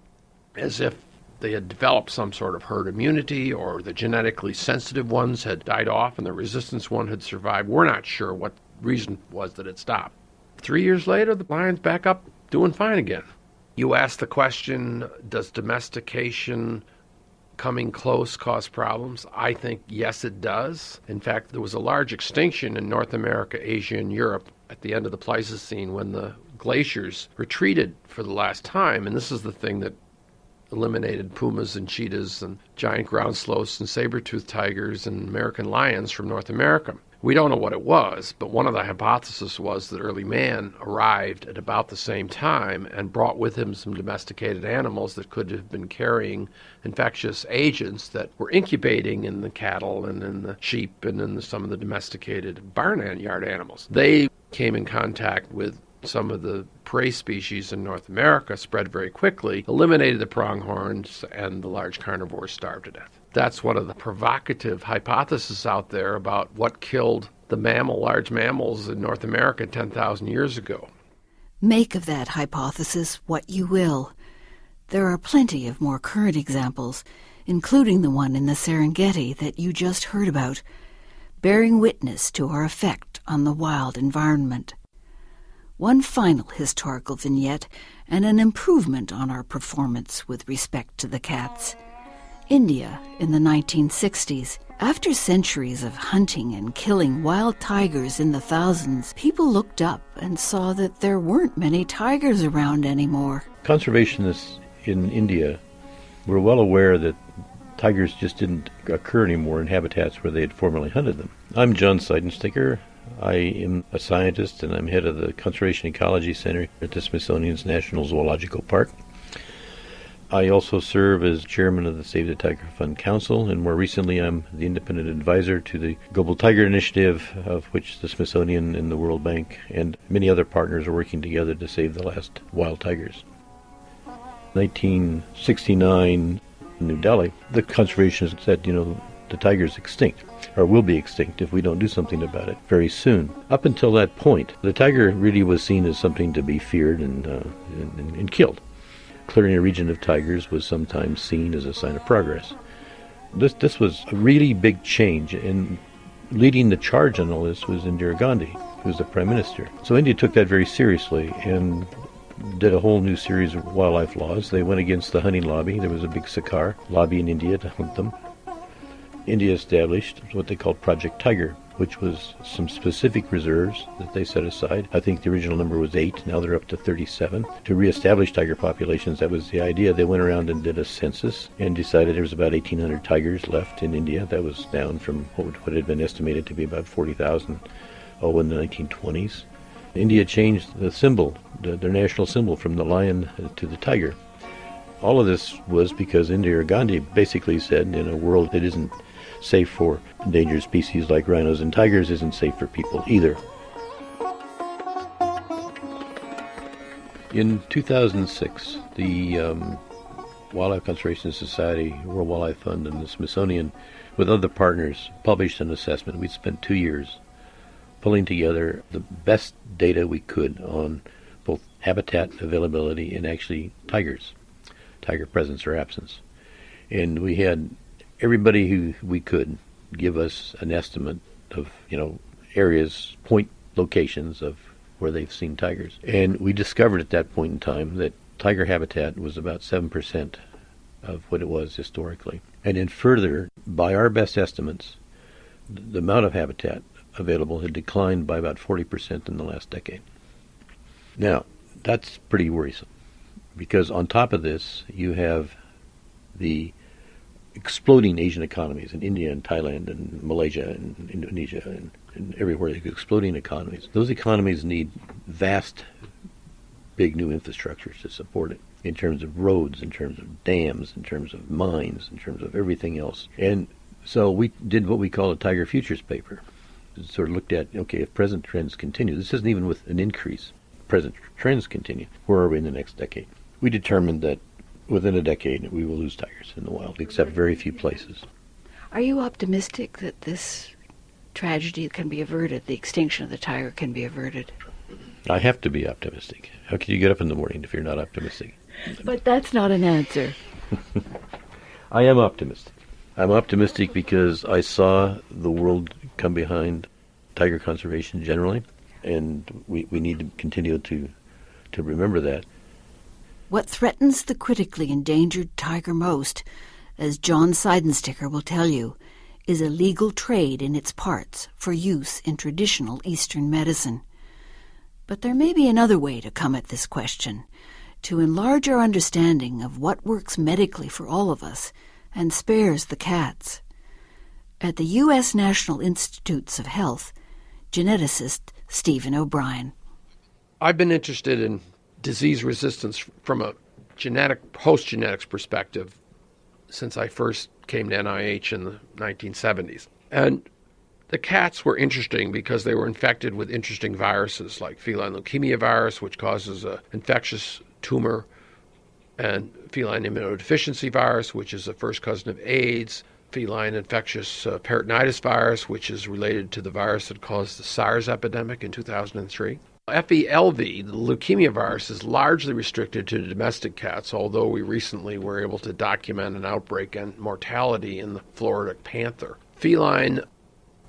as if they had developed some sort of herd immunity, or the genetically sensitive ones had died off and the resistance one had survived. We're not sure what reason was that it stopped. Three years later, the lion's back up doing fine again. You asked the question, does domestication coming close cause problems? I think yes, it does. In fact, there was a large extinction in North America, Asia, and Europe at the end of the Pleistocene when the glaciers retreated for the last time. And this is the thing that eliminated pumas and cheetahs and giant ground sloths and saber-toothed tigers and American lions from North America. We don't know what it was, but one of the hypotheses was that early man arrived at about the same time and brought with him some domesticated animals that could have been carrying infectious agents that were incubating in the cattle and in the sheep and in the, some of the domesticated barnyard animals. They came in contact with some of the prey species in North America, spread very quickly, eliminated the pronghorns, and the large carnivores starved to death. That's one of the provocative hypotheses out there about what killed the mammal, large mammals in North America ten thousand years ago. Make of that hypothesis what you will. There are plenty of more current examples, including the one in the Serengeti that you just heard about, bearing witness to our effect on the wild environment. One final historical vignette and an improvement on our performance with respect to the cats. India in the nineteen sixties. After centuries of hunting and killing wild tigers in the thousands, people looked up and saw that there weren't many tigers around anymore. Conservationists in India were well aware that tigers just didn't occur anymore in habitats where they had formerly hunted them. I'm John Seidensticker. I am a scientist and I'm head of the Conservation Ecology Center at the Smithsonian's National Zoological Park. I also serve as chairman of the Save the Tiger Fund Council, and more recently I'm the independent advisor to the Global Tiger Initiative, of which the Smithsonian and the World Bank and many other partners are working together to save the last wild tigers. nineteen sixty-nine, in New Delhi, the conservationists said, you know, the tiger's extinct, or will be extinct if we don't do something about it very soon. Up until that point, the tiger really was seen as something to be feared and, uh, and, and killed. Clearing a region of tigers was sometimes seen as a sign of progress. This this was a really big change, and leading the charge on all this was Indira Gandhi, who was the prime minister. So India took that very seriously and did a whole new series of wildlife laws. They went against the hunting lobby. There was a big Sarkar lobby in India to hunt them. India established what they called Project Tiger, which was some specific reserves that they set aside. I think the original number was eight. Now they're up to thirty-seven. To reestablish tiger populations, that was the idea. They went around and did a census and decided there was about eighteen hundred tigers left in India. That was down from what had been estimated to be about forty thousand oh, in the nineteen twenties. India changed the symbol, the, their national symbol, from the lion to the tiger. All of this was because Indira Gandhi basically said, in a world that isn't safe for endangered species like rhinos and tigers, isn't safe for people either. In two thousand six, the um, Wildlife Conservation Society, World Wildlife Fund, and the Smithsonian, with other partners, published an assessment. We spent two years pulling together the best data we could on both habitat availability and actually tigers, tiger presence or absence. And we had everybody who we could give us an estimate of, you know, areas, point locations of where they've seen tigers. And we discovered at that point in time that tiger habitat was about seven percent of what it was historically. And then further, by our best estimates, the amount of habitat available had declined by about forty percent in the last decade. Now, that's pretty worrisome, because on top of this, you have the exploding Asian economies in India and Thailand and Malaysia and Indonesia and, and everywhere, exploding economies. Those economies need vast, big new infrastructures to support it, in terms of roads, in terms of dams, in terms of mines, in terms of everything else. And so we did what we call a Tiger Futures paper. Sort of looked at, okay, if present trends continue, this isn't even with an increase, present trends continue, where are we in the next decade? We determined that within a decade, we will lose tigers in the wild, except very few places. Are you optimistic that this tragedy can be averted, the extinction of the tiger can be averted? I have to be optimistic. How can you get up in the morning if you're not optimistic? But that's not an answer. I am optimistic. I'm optimistic because I saw the world come behind tiger conservation generally, and we, we need to continue to to remember that. What threatens the critically endangered tiger most, as John Seidensticker will tell you, is illegal trade in its parts for use in traditional Eastern medicine. But there may be another way to come at this question, to enlarge our understanding of what works medically for all of us and spares the cats. At the U S National Institutes of Health, geneticist Stephen O'Brien. I've been interested in disease resistance from a genetic, host genetics perspective since I first came to N I H in the nineteen seventies. And the cats were interesting because they were infected with interesting viruses like feline leukemia virus, which causes an infectious tumor, and feline immunodeficiency virus, which is the first cousin of AIDS, feline infectious uh, peritonitis virus, which is related to the virus that caused the SARS epidemic in two thousand three. F E L V, the leukemia virus, is largely restricted to domestic cats, although we recently were able to document an outbreak and mortality in the Florida panther. Feline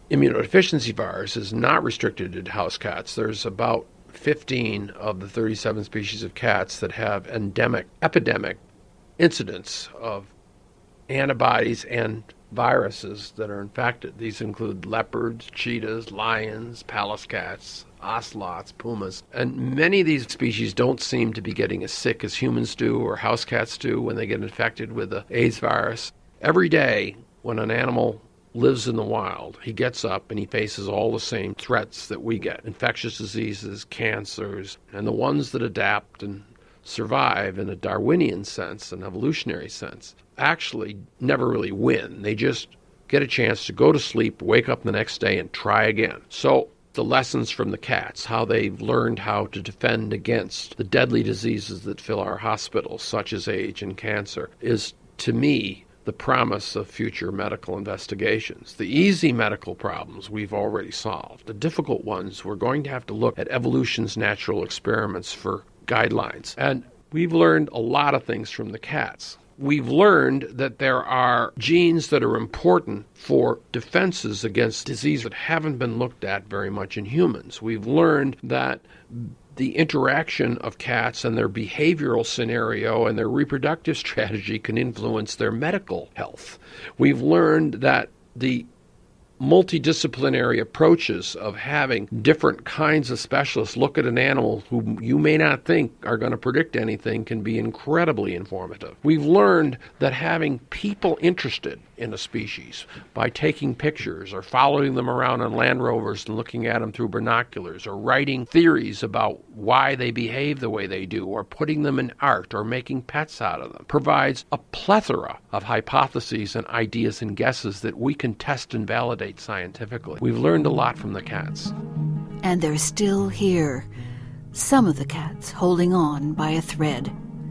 immunodeficiency virus is not restricted to house cats. There's about fifteen of the thirty-seven species of cats that have endemic, epidemic incidents of antibodies and viruses that are infected. These include leopards, cheetahs, lions, pallas cats, ocelots, pumas. And many of these species don't seem to be getting as sick as humans do or house cats do when they get infected with the AIDS virus. Every day when an animal lives in the wild, he gets up and he faces all the same threats that we get: infectious diseases, cancers, and the ones that adapt and survive in a Darwinian sense, an evolutionary sense, actually never really win. They just get a chance to go to sleep, wake up the next day, and try again. So the lessons from the cats, how they've learned how to defend against the deadly diseases that fill our hospitals, such as AIDS and cancer, is, to me, the promise of future medical investigations. The easy medical problems we've already solved. The difficult ones, we're going to have to look at evolution's natural experiments for guidelines. And we've learned a lot of things from the cats. We've learned that there are genes that are important for defenses against disease that haven't been looked at very much in humans. We've learned that the interaction of cats and their behavioral scenario and their reproductive strategy can influence their medical health. We've learned that the multidisciplinary approaches of having different kinds of specialists look at an animal who you may not think are going to predict anything can be incredibly informative. We've learned that having people interested in a species by taking pictures or following them around on Land Rovers and looking at them through binoculars or writing theories about why they behave the way they do or putting them in art or making pets out of them provides a plethora of hypotheses and ideas and guesses that we can test and validate scientifically. We've learned a lot from the cats. And they're still here. Some of the cats holding on by a thread.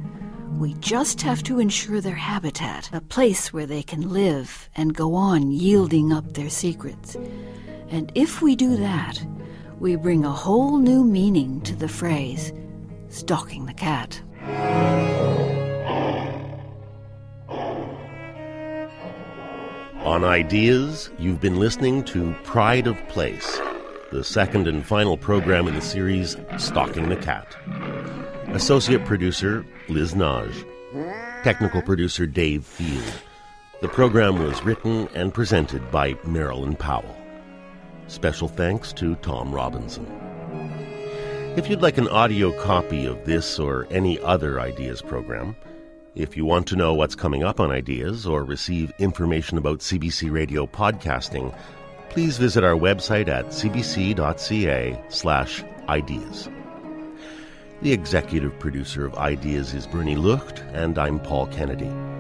We just have to ensure their habitat, a place where they can live and go on yielding up their secrets. And if we do that, we bring a whole new meaning to the phrase, stalking the cat. On Ideas, you've been listening to Pride of Place, the second and final program in the series Stalking the Cat. Associate producer, Liz Naj. Technical producer, Dave Field. The program was written and presented by Marilyn Powell. Special thanks to Tom Robinson. If you'd like an audio copy of this or any other Ideas program, if you want to know what's coming up on Ideas or receive information about C B C Radio podcasting, please visit our website at cbc.ca slash ideas. The executive producer of Ideas is Bernie Lucht, and I'm Paul Kennedy.